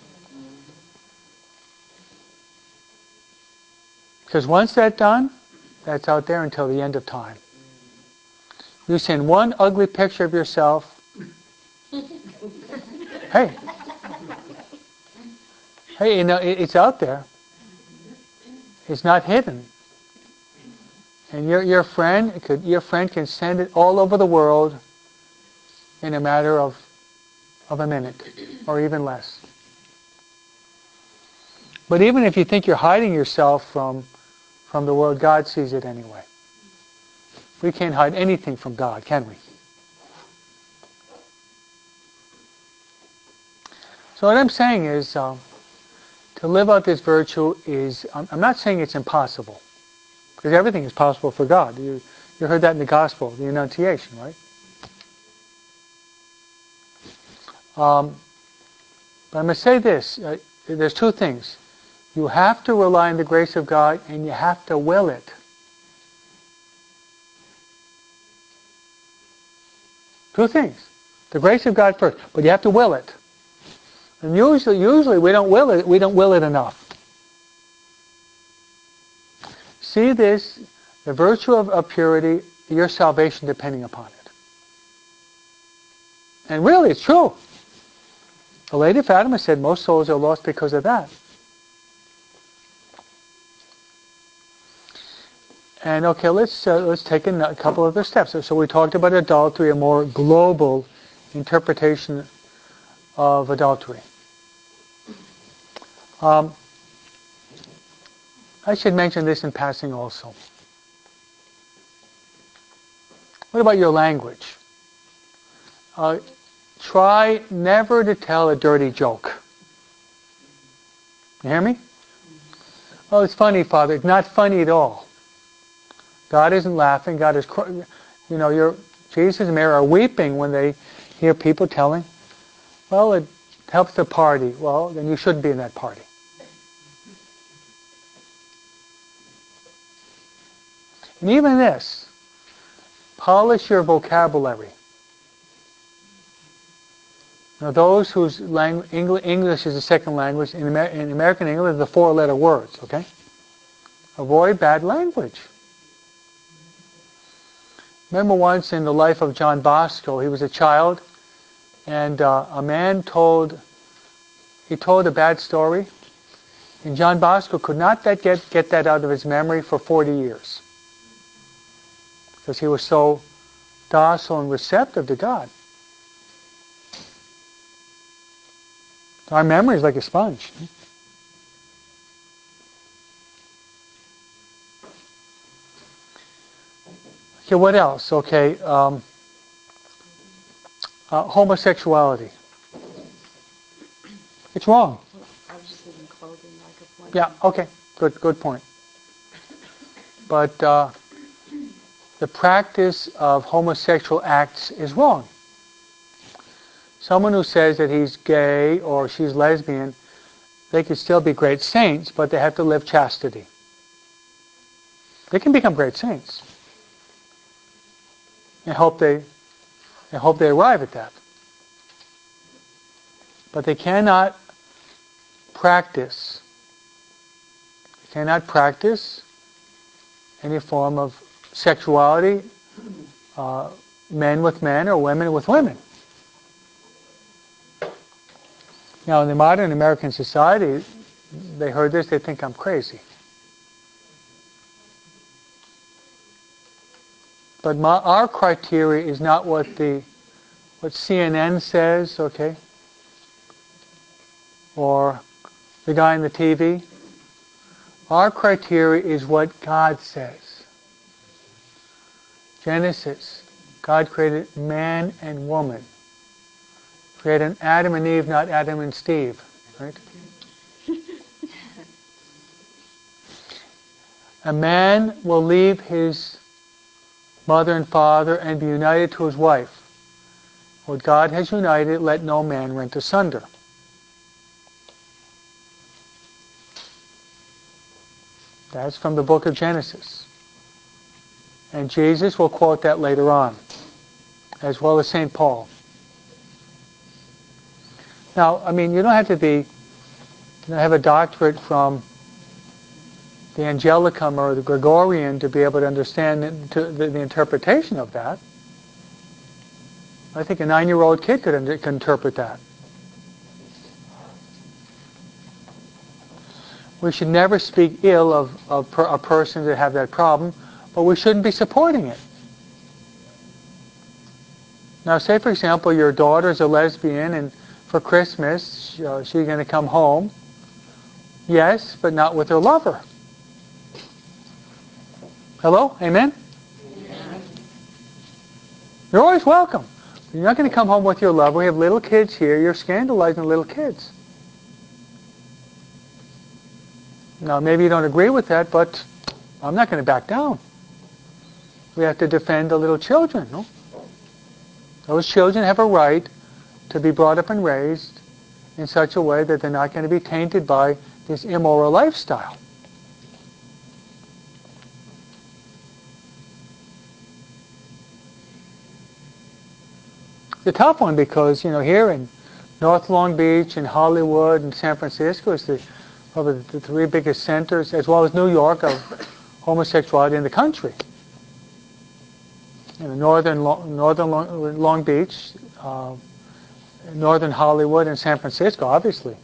Speaker 1: Because once that's done, that's out there until the end of time. You send one ugly picture of yourself, hey, hey, you know, it, it's out there. It's not hidden. And your your friend could your friend can send it all over the world in a matter of of a minute, or even less. But even if you think you're hiding yourself from from the world, God sees it anyway. We can't hide anything from God, can we? So what I'm saying is, um, to live out this virtue is, I'm, I'm not saying it's impossible, because everything is possible for God. You, you heard that in the Gospel, the Annunciation, right? Um, but I'm going to say this, uh, there's two things. You have to rely on the grace of God, and you have to will it. Two things. The grace of God first, but you have to will it. And usually, usually we don't will it. We don't will it enough. See this, the virtue of, of purity, your salvation depending upon it. And really, it's true. The Lady of Fatima said most souls are lost because of that. And okay, let's uh, let's take a, a couple other steps. So, so we talked about adultery, a more global interpretation of adultery. Um, I should mention this in passing also. What about your language? Uh, try never to tell a dirty joke. You hear me? Oh, it's funny, Father. It's not funny at all. God isn't laughing. God is, you know, your Jesus and Mary are weeping when they hear people telling, well, it helps the party. Well, then you shouldn't be in that party. And even this, polish your vocabulary. Now those whose langu- Engl- English is a second language, in, Amer- in American English, the four-letter words, okay? Avoid bad language. Remember once in the life of John Bosco, he was a child, and uh, a man told, he told a bad story, and John Bosco could not that get, get that out of his memory for forty years. Because he was so docile and receptive to God. Our memory is like a sponge. Okay, what else? Okay, um, uh, homosexuality. It's wrong.
Speaker 2: I was just thinking clothing like a point.
Speaker 1: Yeah, okay, good, good point. But uh, the practice of homosexual acts is wrong. Someone who says that he's gay or she's lesbian, they could still be great saints, but they have to live chastity. They can become great saints. I hope they, I hope they arrive at that. But they cannot practice, they cannot practice any form of sexuality, uh, men with men or women with women. Now, in the modern American society, they heard this, they think I'm crazy. But my, our criteria is not what the what C N N says, okay, or the guy on the T V. Our criteria is what God says. Genesis, God created man and woman. Created Adam and Eve, not Adam and Steve, right? A man will leave his mother and father and be united to his wife. What God has united, let no man rent asunder. That's from the book of Genesis. And Jesus will quote that later on, as well as Saint Paul. Now, I mean, you don't have to be, you know, have a doctorate from the Angelicum or the Gregorian to be able to understand the, to, the, the interpretation of that. I think a nine-year-old kid could, under, could interpret that. We should never speak ill of, of per, a person that have that problem, but we shouldn't be supporting it. Now, say for example, your daughter is a lesbian, and for Christmas uh, she's going to come home. Yes, but not with her lover. Hello? Amen?
Speaker 2: Amen.
Speaker 1: You're always welcome. You're not going to come home with your lover. We have little kids here. You're scandalizing little kids. Now, maybe you don't agree with that, but I'm not going to back down. We have to defend the little children. No? Those children have a right to be brought up and raised in such a way that they're not going to be tainted by this immoral lifestyle. It's a tough one because, you know, here in North Long Beach and Hollywood and San Francisco is the, probably the three biggest centers, as well as New York, of homosexuality in the country. You know, northern northern Long, Long Beach, uh, northern Hollywood, and San Francisco, obviously.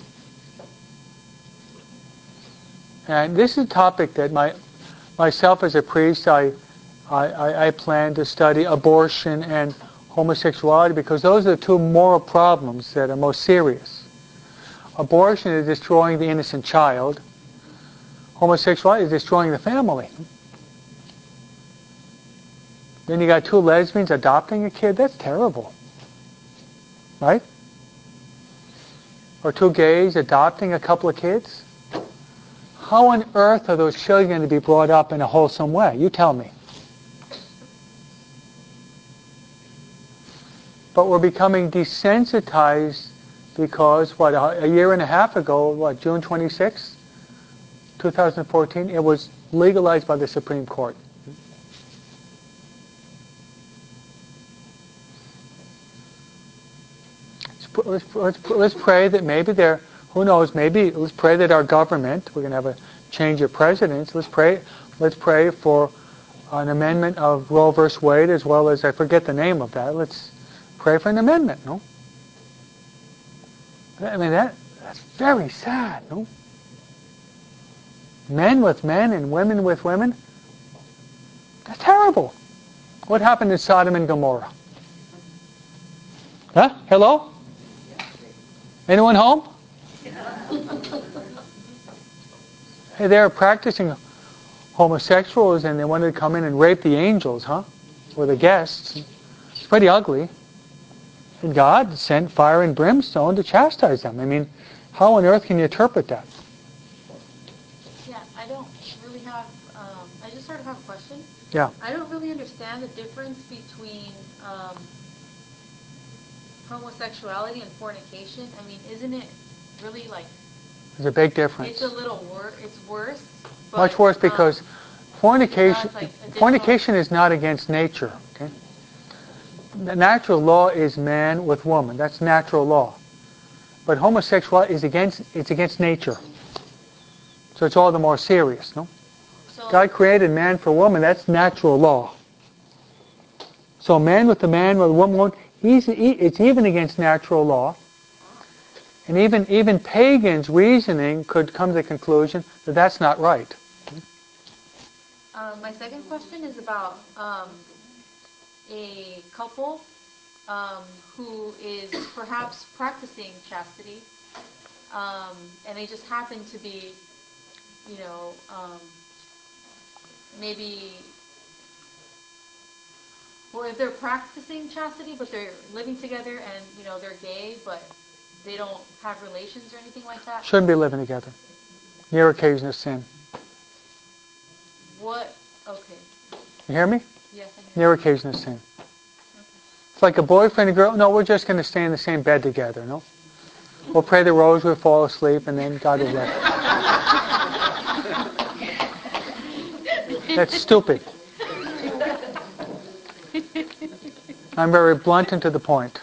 Speaker 1: And this is a topic that my myself as a priest, I I, I plan to study abortion and homosexuality because those are the two moral problems that are most serious. Abortion is destroying the innocent child. Homosexuality is destroying the family. Then you got two lesbians adopting a kid. That's terrible. Right? Or two gays adopting a couple of kids. How on earth are those children going to be brought up in a wholesome way? You tell me. But we're becoming desensitized because, what, a year and a half ago, what, June twenty-sixth, twenty fourteen, it was legalized by the Supreme Court. It's let's let's let's pray that maybe there, who knows, maybe let's pray that our government, we're going to have a change of presidents. Let's pray. Let's pray for an amendment of Roe versus Wade, as well as, I forget the name of that. Let's pray for an amendment. No. I mean that that's very sad. No. Men with men and women with women. That's terrible. What happened in Sodom and Gomorrah? Huh? Hello? Anyone home? Hey, they were practicing homosexuals and they wanted to come in and rape the angels, huh? Or the guests. It's pretty ugly. And God sent fire and brimstone to chastise them. I mean, how on earth can you interpret that?
Speaker 3: Yeah, I don't really have, um, I just sort of have a question.
Speaker 1: Yeah.
Speaker 3: I don't really understand the difference between um, homosexuality and fornication. I mean, isn't it really like...
Speaker 1: There's a big difference.
Speaker 3: It's a little worse. It's worse. But,
Speaker 1: Much worse because
Speaker 3: um,
Speaker 1: fornication,
Speaker 3: like
Speaker 1: fornication is not against nature. Okay? The natural law is man with woman. That's natural law. But homosexuality is against, it's against nature. So it's all the more serious, no?
Speaker 3: So,
Speaker 1: God created man for woman. That's natural law. So man with the man with a woman, he's, he, it's even against natural law. And even, even pagans' reasoning could come to the conclusion that that's not right.
Speaker 3: uh, my second question is about um, a couple um, who is perhaps practicing chastity, um, and they just happen to be, you know, um, maybe, well, if they're practicing chastity, but they're living together and, you know, they're gay, but they don't have relations or anything like that.
Speaker 1: Shouldn't be living together. Near occasion of sin.
Speaker 3: What? Okay.
Speaker 1: You hear me?
Speaker 3: Yes, I hear.
Speaker 1: Near occasion of sin.
Speaker 3: Okay.
Speaker 1: It's like a boyfriend and girl. No, we're just going to stay in the same bed together, no? We'll pray the rosary, fall asleep, and then God will bless. That's stupid. I'm very blunt and to the point.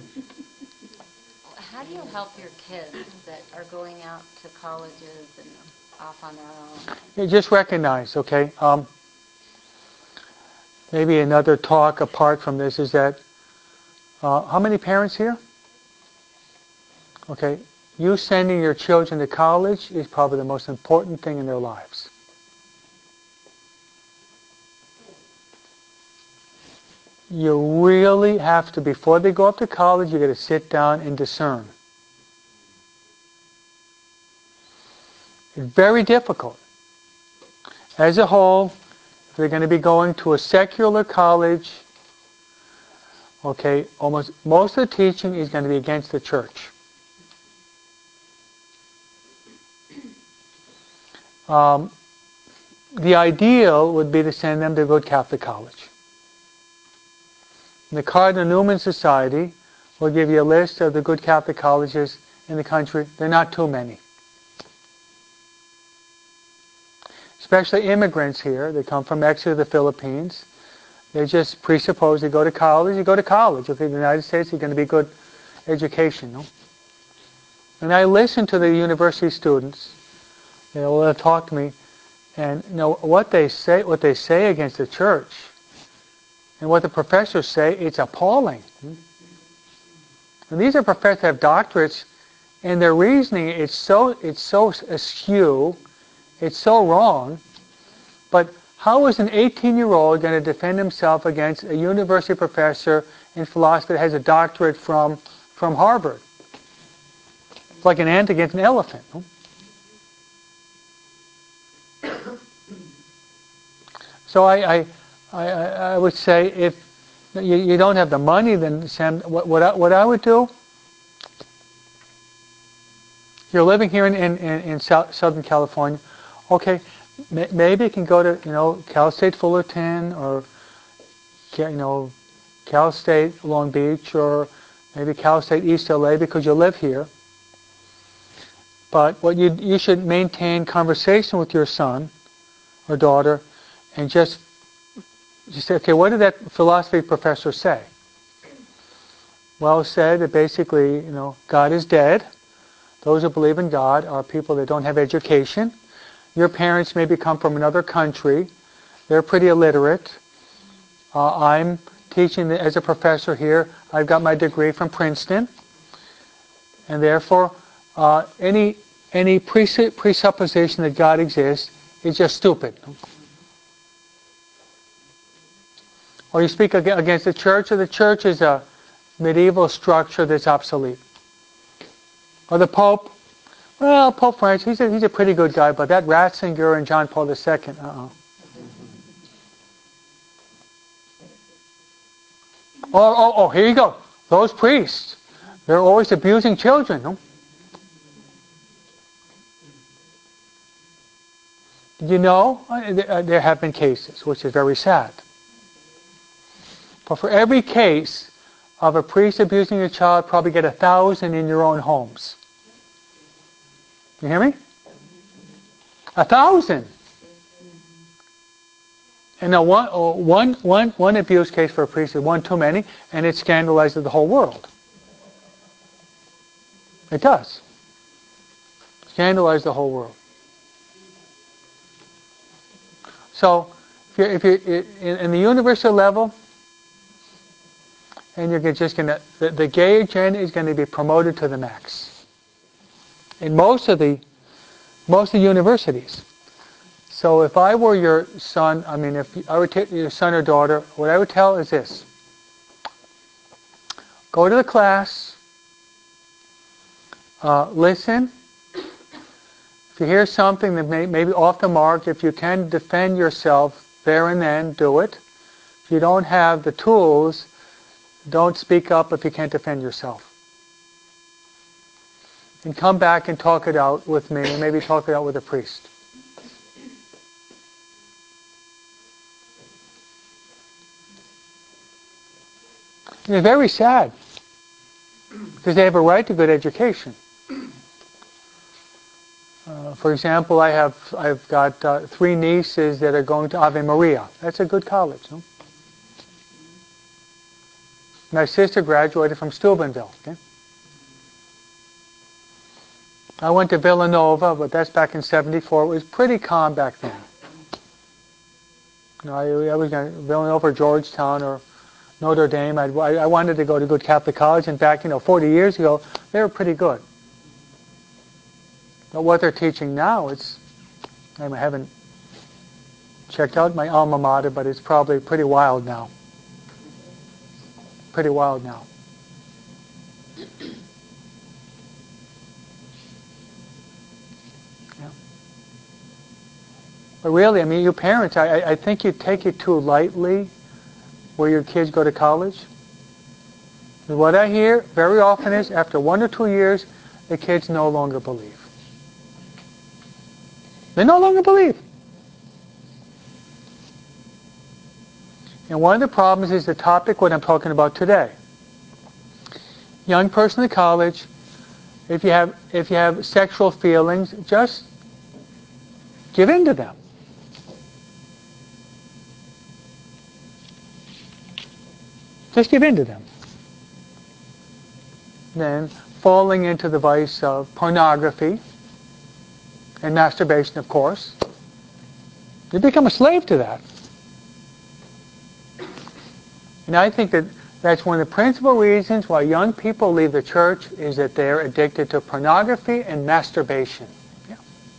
Speaker 4: How do you help your kids that are going out to colleges and off on their own?
Speaker 1: You just recognize, okay? Um, maybe another talk apart from this is that uh, how many parents here? Okay, you sending your children to college is probably the most important thing in their lives. You really have to, before they go up to college, you got to sit down and discern. It's very difficult. As a whole, if they're going to be going to a secular college, okay, almost most of the teaching is going to be against the church. Um, the ideal would be to send them to a good Catholic college. The Cardinal Newman Society will give you a list of the good Catholic colleges in the country. They're not too many. Especially immigrants here. They come from Mexico, the Philippines. They just presuppose they go to college. You go to college. Okay, in the United States, you're going to be good education. No? And I listen to the university students. You know, they'll talk to me, and you know what they say. What they say against the church, and what the professors say, it's appalling. And these are professors that have doctorates, and their reasoning it's so it's so askew, it's so wrong. But how is an eighteen-year-old going to defend himself against a university professor in philosophy that has a doctorate from from Harvard? It's like an ant against an elephant. No? So I, I, I, I would say if you, you don't have the money, then Sam, what, what, I, what I would do, you're living here in, in, in South, Southern California, okay, may, maybe you can go to, you know, Cal State Fullerton or, you know, Cal State Long Beach or maybe Cal State East L A because you live here. But what you you should maintain conversation with your son or daughter and just You say, okay, what did that philosophy professor say? well said that basically, you know, God is dead. Those who believe in God are people that don't have education. Your parents maybe come from another country. They're pretty illiterate. Uh, I'm teaching as a professor here. I've got my degree from Princeton. And therefore, uh, any any presu- presupposition that God exists is just stupid. Or you speak ag- against the church, or the church is a medieval structure that's obsolete. Or the Pope, well, Pope Francis, he's a, he's a pretty good guy, but that Ratzinger and John Paul the Second, uh-uh. Oh, oh, oh, here you go. Those priests, they're always abusing children. No? You know, uh, there have been cases, which is very sad. But for every case of a priest abusing a child, probably get a thousand in your own homes. You hear me? A thousand. And now one, oh, one, one, one abuse case for a priest is one too many, and it scandalizes the whole world. It does. Scandalize the whole world. So, if you're, if you're in, in the universal level, and you're just going to, the, the gay agenda is going to be promoted to the max. In most of the, most of the universities. So if I were your son, I mean, if I were t- your son or daughter, what I would tell is this. Go to the class, uh, listen. If you hear something that may, may be off the mark, if you can defend yourself there and then, do it. If you don't have the tools, don't speak up if you can't defend yourself. And come back and talk it out with me, and maybe talk it out with a priest. It's very sad, because they have a right to good education. Uh, for example, I have I've got uh, three nieces that are going to Ave Maria. That's a good college, no? My sister graduated from Steubenville. Okay? I went to Villanova, but that's back in seventy-four. It was pretty calm back then. You know, I, I was going to Villanova, or Georgetown, or Notre Dame. I'd, I wanted to go to good Catholic college, and back, you know, forty years ago, they were pretty good. But what they're teaching now, it's, I haven't checked out my alma mater, but it's probably pretty wild now. Pretty wild now. Yeah. But really, I mean, you parents, I, I think you take it too lightly where your kids go to college. What I hear very often is after one or two years, the kids no longer believe. They no longer believe. And one of the problems is the topic what I'm talking about today. Young person in college, if you have if you have sexual feelings, just give in to them. Just give in to them. Then falling into the vice of pornography and masturbation, of course. You become a slave to that. And I think that that's one of the principal reasons why young people leave the church is that they're addicted to pornography and masturbation. Yeah.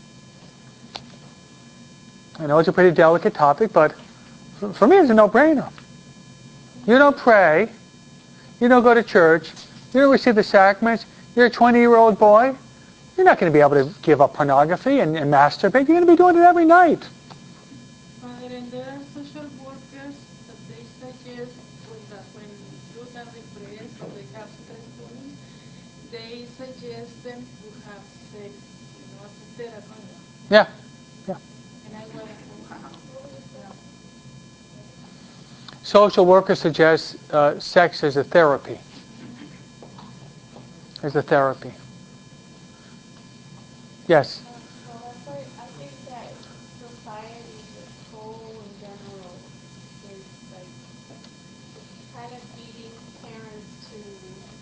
Speaker 1: I know it's a pretty delicate topic, but for me it's a no-brainer. You don't pray, you don't go to church, you don't receive the sacraments, you're a twenty-year-old boy, you're not going to be able to give up pornography and, and masturbate. You're going to be doing it every night.
Speaker 5: Father, and there are social workers that they suggest when, the, when youth are depressed or they have stress problems, they suggest them to have sex, you know, as a therapy.
Speaker 1: Yeah, yeah.
Speaker 5: And I went, wow. Yeah.
Speaker 1: Social workers suggest uh, sex as a therapy. As a therapy. Yes?
Speaker 6: Uh, well, I, thought, I think that society, the whole in general, is like kind of feeding parents to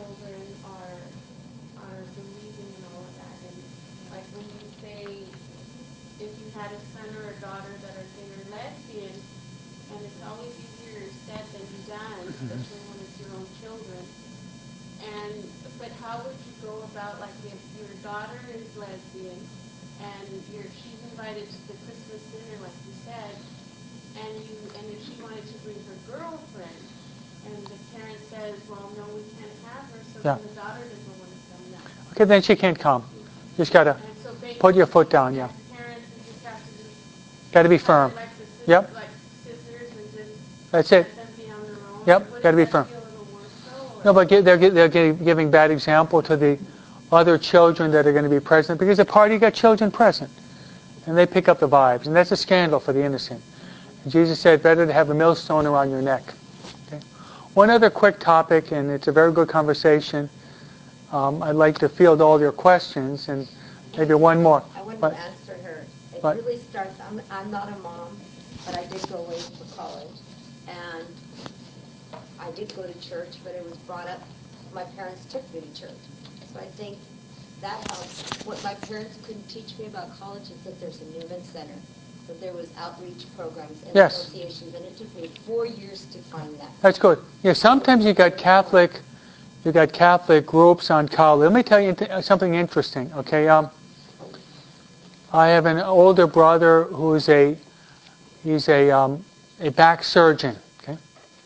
Speaker 6: children are are believing in all of that. And like when you say if you had a son or a daughter that are gay or lesbian, and it's always easier said than done, especially when it's your own children. And but how would you go about, like, if your daughter is lesbian and you're she's invited to the Christmas dinner, like you said, and you and if she wanted to bring her girlfriend, and the parent says, well, no, we can't have her, so
Speaker 1: Yeah.
Speaker 6: then the daughter doesn't want to come now.
Speaker 1: Okay, then she can't come. You just gotta
Speaker 6: And so
Speaker 1: put your foot down. Yeah,
Speaker 6: as parents, we just have to just
Speaker 1: gotta be
Speaker 6: cut
Speaker 1: firm.
Speaker 6: it like the scissors,
Speaker 1: Yep.
Speaker 6: like scissors and just
Speaker 1: That's it.
Speaker 6: let them be on their own.
Speaker 1: Yep,
Speaker 6: Wouldn't
Speaker 1: gotta be
Speaker 6: that
Speaker 1: firm.
Speaker 6: be a little worse though, or-
Speaker 1: No, but gi- they're gi- they're gi- giving bad example to the other children that are going to be present, because the party got children present, and they pick up the vibes, and that's a scandal for the innocent. And Jesus said, better to have a millstone around your neck. Okay? One other quick topic, and it's a very good conversation. Um, I'd like to field all your questions, and maybe one more.
Speaker 7: I wanted
Speaker 1: But,
Speaker 7: to answer her. It
Speaker 1: but-
Speaker 7: really starts, I'm, I'm not a mom, but I did go away for college. And I did go to church, but it was brought up, my parents took me to church. So I think that helps. What my parents couldn't teach me about college is that there's a Newman Center, that there was outreach programs and
Speaker 1: Yes.
Speaker 7: associations, and it took me four years to find that.
Speaker 1: That's good. Yeah, sometimes you got Catholic, you got Catholic groups on college. Let me tell you th- something interesting. Okay, um, I have an older brother who's a he's a um, a back surgeon. Okay,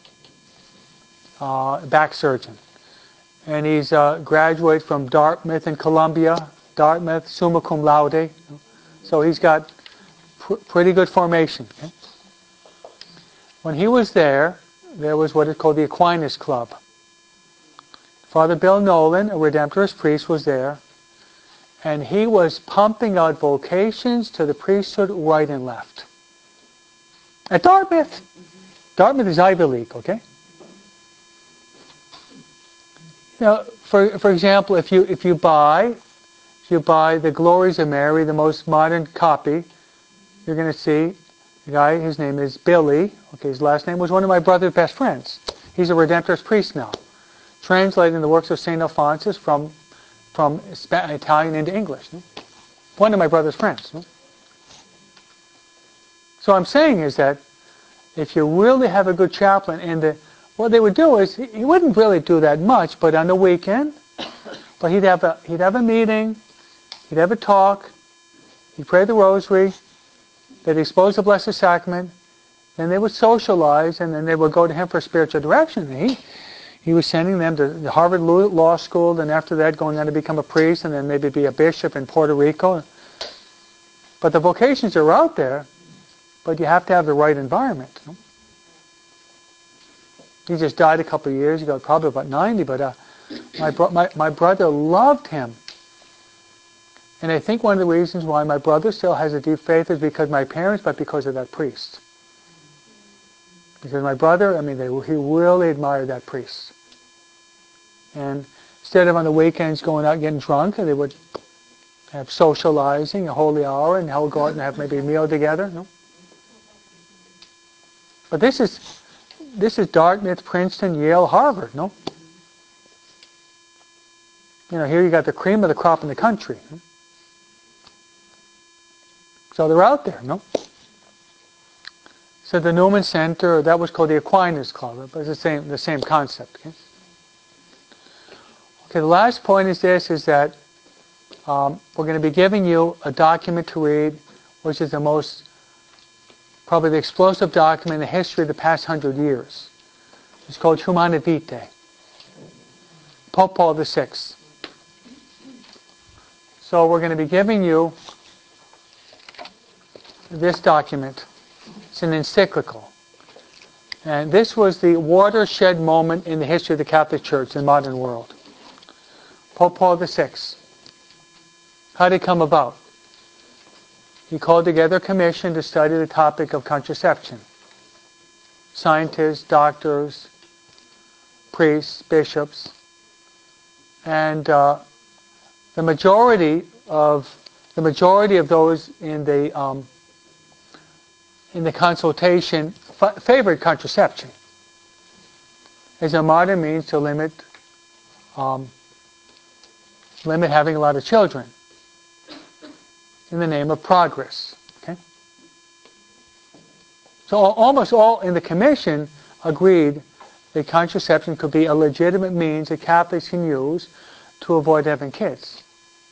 Speaker 1: uh, back surgeon, and he's uh, graduated from Dartmouth in Columbia, Dartmouth, summa cum laude. So he's got pr- pretty good formation. Okay? When he was there, there was what is called the Aquinas Club. Father Bill Nolan, a Redemptorist priest, was there, and he was pumping out vocations to the priesthood right and left. At Dartmouth. Dartmouth is Ivy League, okay? Now, for for example, if you if you buy if you buy the Glories of Mary, the most modern copy, you're going to see the guy. His name is Billy. Okay, his last name was one of my brother's best friends. He's a Redemptorist priest now, translating the works of Saint Alphonsus from from Spa- Italian into English. No? One of my brother's friends. No? So I'm saying is that if you really have a good chaplain, and the, what they would do is he, he wouldn't really do that much, but on the weekend, but he'd have a he'd have a meeting, he'd have a talk, he'd pray the rosary, they'd expose the Blessed Sacrament, then they would socialize, and then they would go to him for spiritual direction. And he he was sending them to the Harvard Law School, and after that going on to become a priest, and then maybe be a bishop in Puerto Rico. But the vocations are out there, but you have to have the right environment. No? He just died a couple of years ago, probably about ninety, but uh, my, bro- my, my brother loved him. And I think one of the reasons why my brother still has a deep faith is because my parents, but because of that priest. Because my brother, I mean, they, he really admired that priest. And instead of on the weekends going out getting drunk, they would have socializing, a holy hour, and they'll go out and have maybe a meal together. No? But this is this is Dartmouth, Princeton, Yale, Harvard, no? You know, here you got the cream of the crop in the country. No? So they're out there, no? So the Newman Center, that was called the Aquinas Club, but it's the same the same concept. Okay. Okay. The last point is this: is that um, we're going to be giving you a document to read, which is the most probably the explosive document in the history of the past hundred years. It's called Humanae Vitae. Pope Paul the Sixth. So we're going to be giving you this document. It's an encyclical. And this was the watershed moment in the history of the Catholic Church in the modern world. Pope Paul the Sixth. How did it come about? He called together a commission to study the topic of contraception. Scientists, doctors, priests, bishops, and uh, the majority of the majority of those in the um, in the consultation f- favored contraception as a modern means to limit um, limit having a lot of children in the name of progress. Okay? So al- almost all in the commission agreed that contraception could be a legitimate means that Catholics can use to avoid having kids.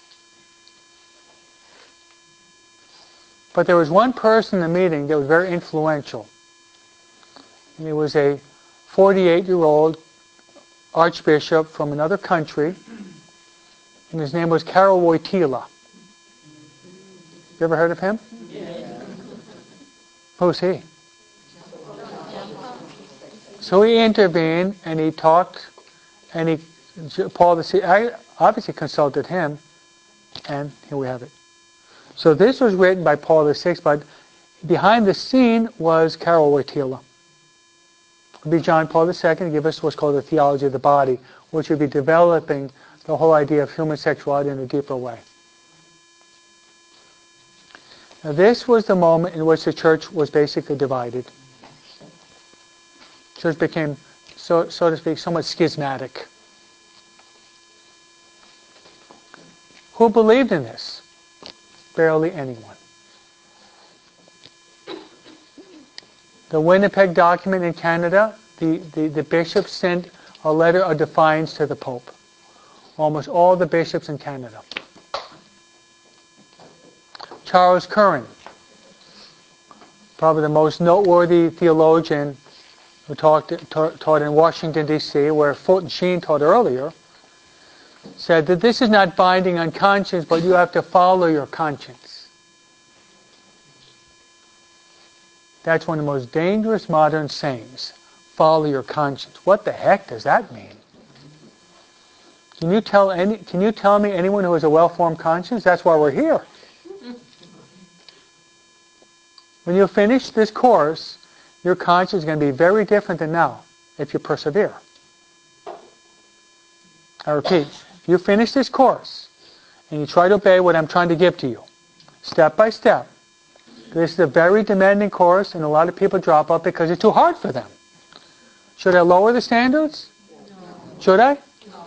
Speaker 1: But there was one person in the meeting that was very influential. And he was a forty-eight-year-old archbishop from another country, and his name was Karol Wojtyla. You ever heard of him?
Speaker 5: Yes.
Speaker 1: Who's he? So he intervened, and he talked, and he, Paul the Sixth, I obviously consulted him, and here we have it. So this was written by Paul the Sixth, but behind the scene was Karol Wojtyla. It would be John Paul the Second to give us what's called the theology of the body, which would be developing the whole idea of human sexuality in a deeper way. Now this was the moment in which the church was basically divided. The church became, so, so to speak, somewhat schismatic. Who believed in this? Barely anyone. The Winnipeg document in Canada, the, the, the bishops sent a letter of defiance to the Pope. Almost all the bishops in Canada. Charles Curran, probably the most noteworthy theologian who talked, taught, taught in Washington, D C, where Fulton Sheen taught earlier, said that this is not binding on conscience, but you have to follow your conscience. That's one of the most dangerous modern sayings. Follow your conscience. What the heck does that mean? Can you tell any? Can you tell me anyone who has a well-formed conscience? That's why we're here. When you finish this course, your conscience is going to be very different than now, if you persevere. I repeat, if you finish this course, and you try to obey what I'm trying to give to you, step by step, this is a very demanding course, and a lot of people drop out because it's too hard for them. Should I lower the standards? No. Should I? No.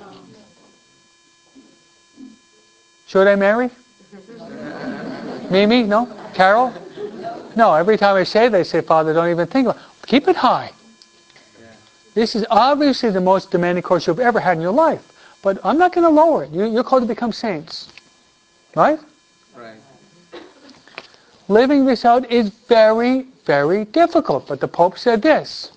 Speaker 1: Should I marry? Mimi? No? Carol? No, every time I say that, they say, Father, don't even think about it. Keep it high. This is obviously the most demanding course you've ever had in your life. But I'm not going to lower it. You, you're called to become saints. Right?
Speaker 8: Right.
Speaker 1: Living this out is very, very difficult. But the Pope said this.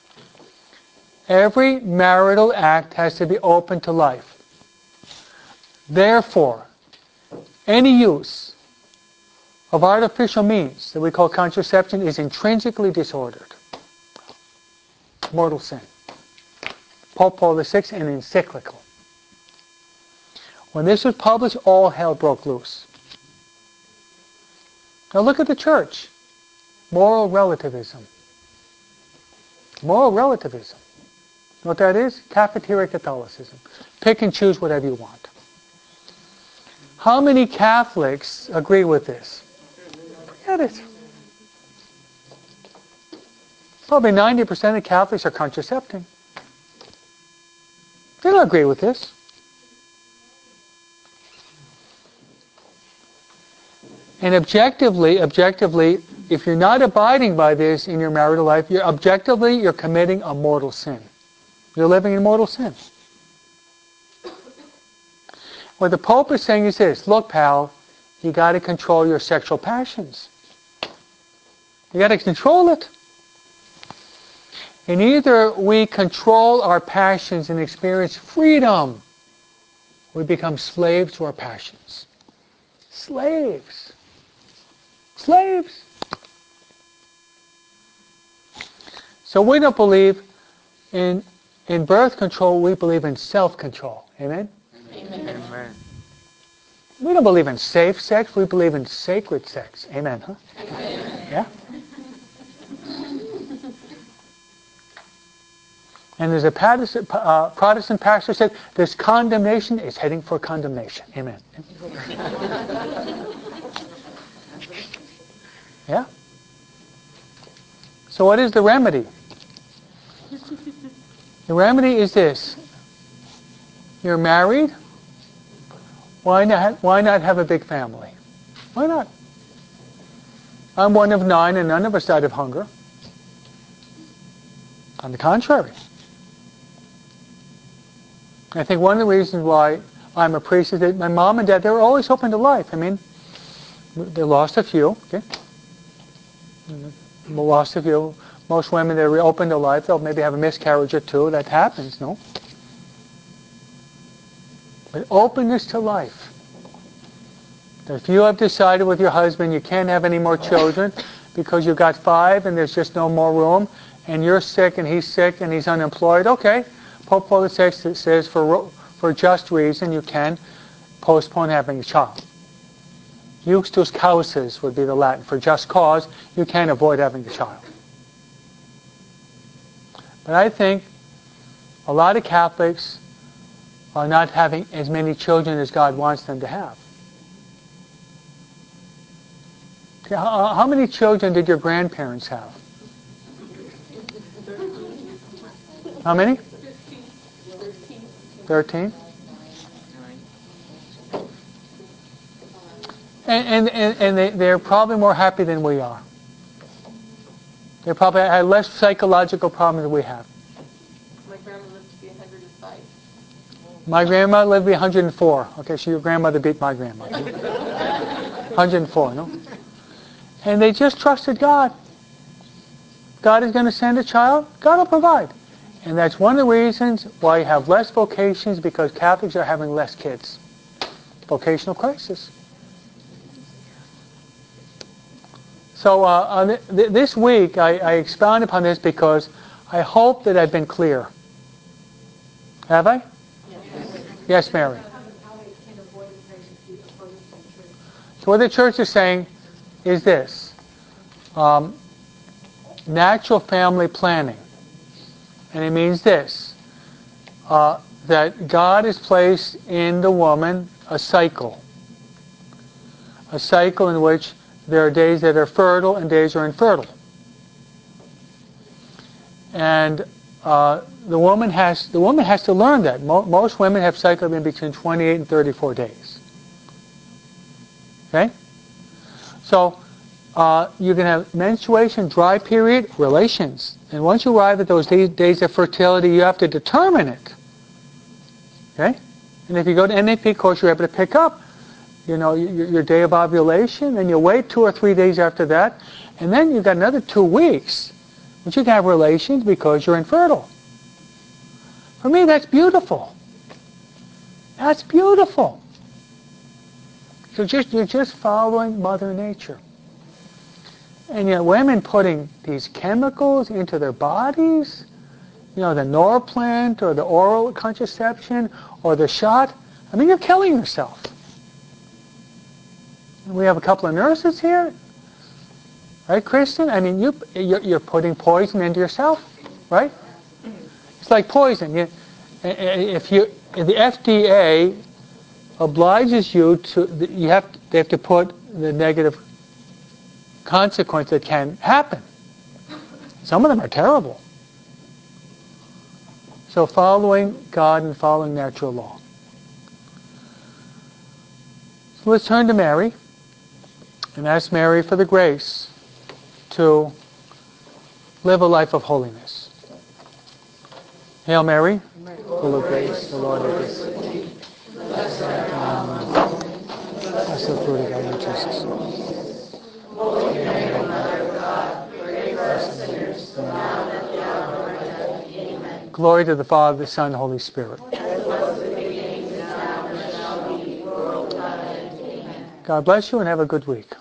Speaker 1: Every marital act has to be open to life. Therefore, any use of artificial means that we call contraception is intrinsically disordered. Mortal sin. Pope Paul the Sixth, an encyclical. When this was published, all hell broke loose. Now look at the church. Moral relativism. Moral relativism. You know what that is? Cafeteria Catholicism. Pick and choose whatever you want. How many Catholics agree with this? Forget it. Probably ninety percent of Catholics are contracepting. They don't agree with this. And objectively, objectively, if you're not abiding by this in your marital life, you're objectively, you're committing a mortal sin. You're living in mortal sin. What the Pope is saying is this, look, pal, you got to control your sexual passions. You got to control it. And either we control our passions and experience freedom, we become slaves to our passions. Slaves. Slaves. So we don't believe in, in birth control, we believe in self-control. Amen?
Speaker 8: Amen. Amen.
Speaker 1: We don't believe in safe sex, we believe in sacred sex. Amen, huh? Amen. Yeah? And there's a Protestant, uh, Protestant pastor said, this condemnation is heading for condemnation. Amen. Yeah? So what is the remedy? The remedy is this. you're married, why not, why not have a big family? Why not? I'm one of nine and none of us died of hunger. On the contrary. I think one of the reasons why I'm a priest is that my mom and dad, they were always open to life. I mean, they lost a few, okay? They lost a few. Most women, they're open to life. They'll maybe have a miscarriage or two. That happens, no? But openness to life. If you have decided with your husband you can't have any more children because you've got five and there's just no more room, and you're sick and he's sick and he's unemployed, okay. Pope Paul the Sixth says for for just reason you can postpone having a child. Justus causis would be the Latin. For just cause, you can't avoid having a child. But I think a lot of Catholics are not having as many children as God wants them to have. How, how many children did your grandparents have? How many? Thirteen. And, and, and they, they're probably more happy than we are. They probably have less psychological problems than we have.
Speaker 5: My grandma lived to be one hundred five.
Speaker 1: My grandma lived to be one hundred four. Okay, so your grandmother beat my grandmother. one hundred four, no? And they just trusted God. God is going to send a child. God will provide. And that's one of the reasons why you have less vocations, because Catholics are having less kids. Vocational crisis. So uh, on th- th- this week, I, I expound upon this because I hope that I've been clear. Have I? Yes, yes, Mary. So what the church is saying is this. Um, natural family planning. And it means this. Uh, that God has placed in the woman a cycle. A cycle in which there are days that are fertile and days are infertile. And uh, the woman has the woman has to learn that. Mo- most women have cycles in between twenty-eight and thirty-four days. Okay? So uh, you can have menstruation, dry period, relations. And once you arrive at those days, days of fertility, you have to determine it. Okay? And if you go to N A P course, you're able to pick up, you know, your, your day of ovulation, and you wait two or three days after that, and then you've got another two weeks, which you can have relations because you're infertile. For me, that's beautiful. That's beautiful. So just you're just following Mother Nature. And yet women putting these chemicals into their bodies, you know, the Norplant or the oral contraception or the shot, I mean, you're killing yourself. And we have a couple of nurses here. Right, Kristen? I mean, you, you're, you're putting poison into yourself, right? It's like poison. You, if you, if the F D A obliges you to, you have, they have to put the negative consequence that can happen. Some of them are terrible. So following God and following natural law. So let's turn to Mary and ask Mary for the grace to live a life of holiness. Hail Mary, full of grace, the Lord is with thee. Blessed art thou among women. Blessed the fruit of thy womb, Jesus. Holy Mary, Mother of God, pray for us sinners, now and at the hour of our death. Amen. Glory to the Father, the Son, and the Holy Spirit. As was in the beginning, is now, and shall be, world without end. Amen. God bless you and have a good week.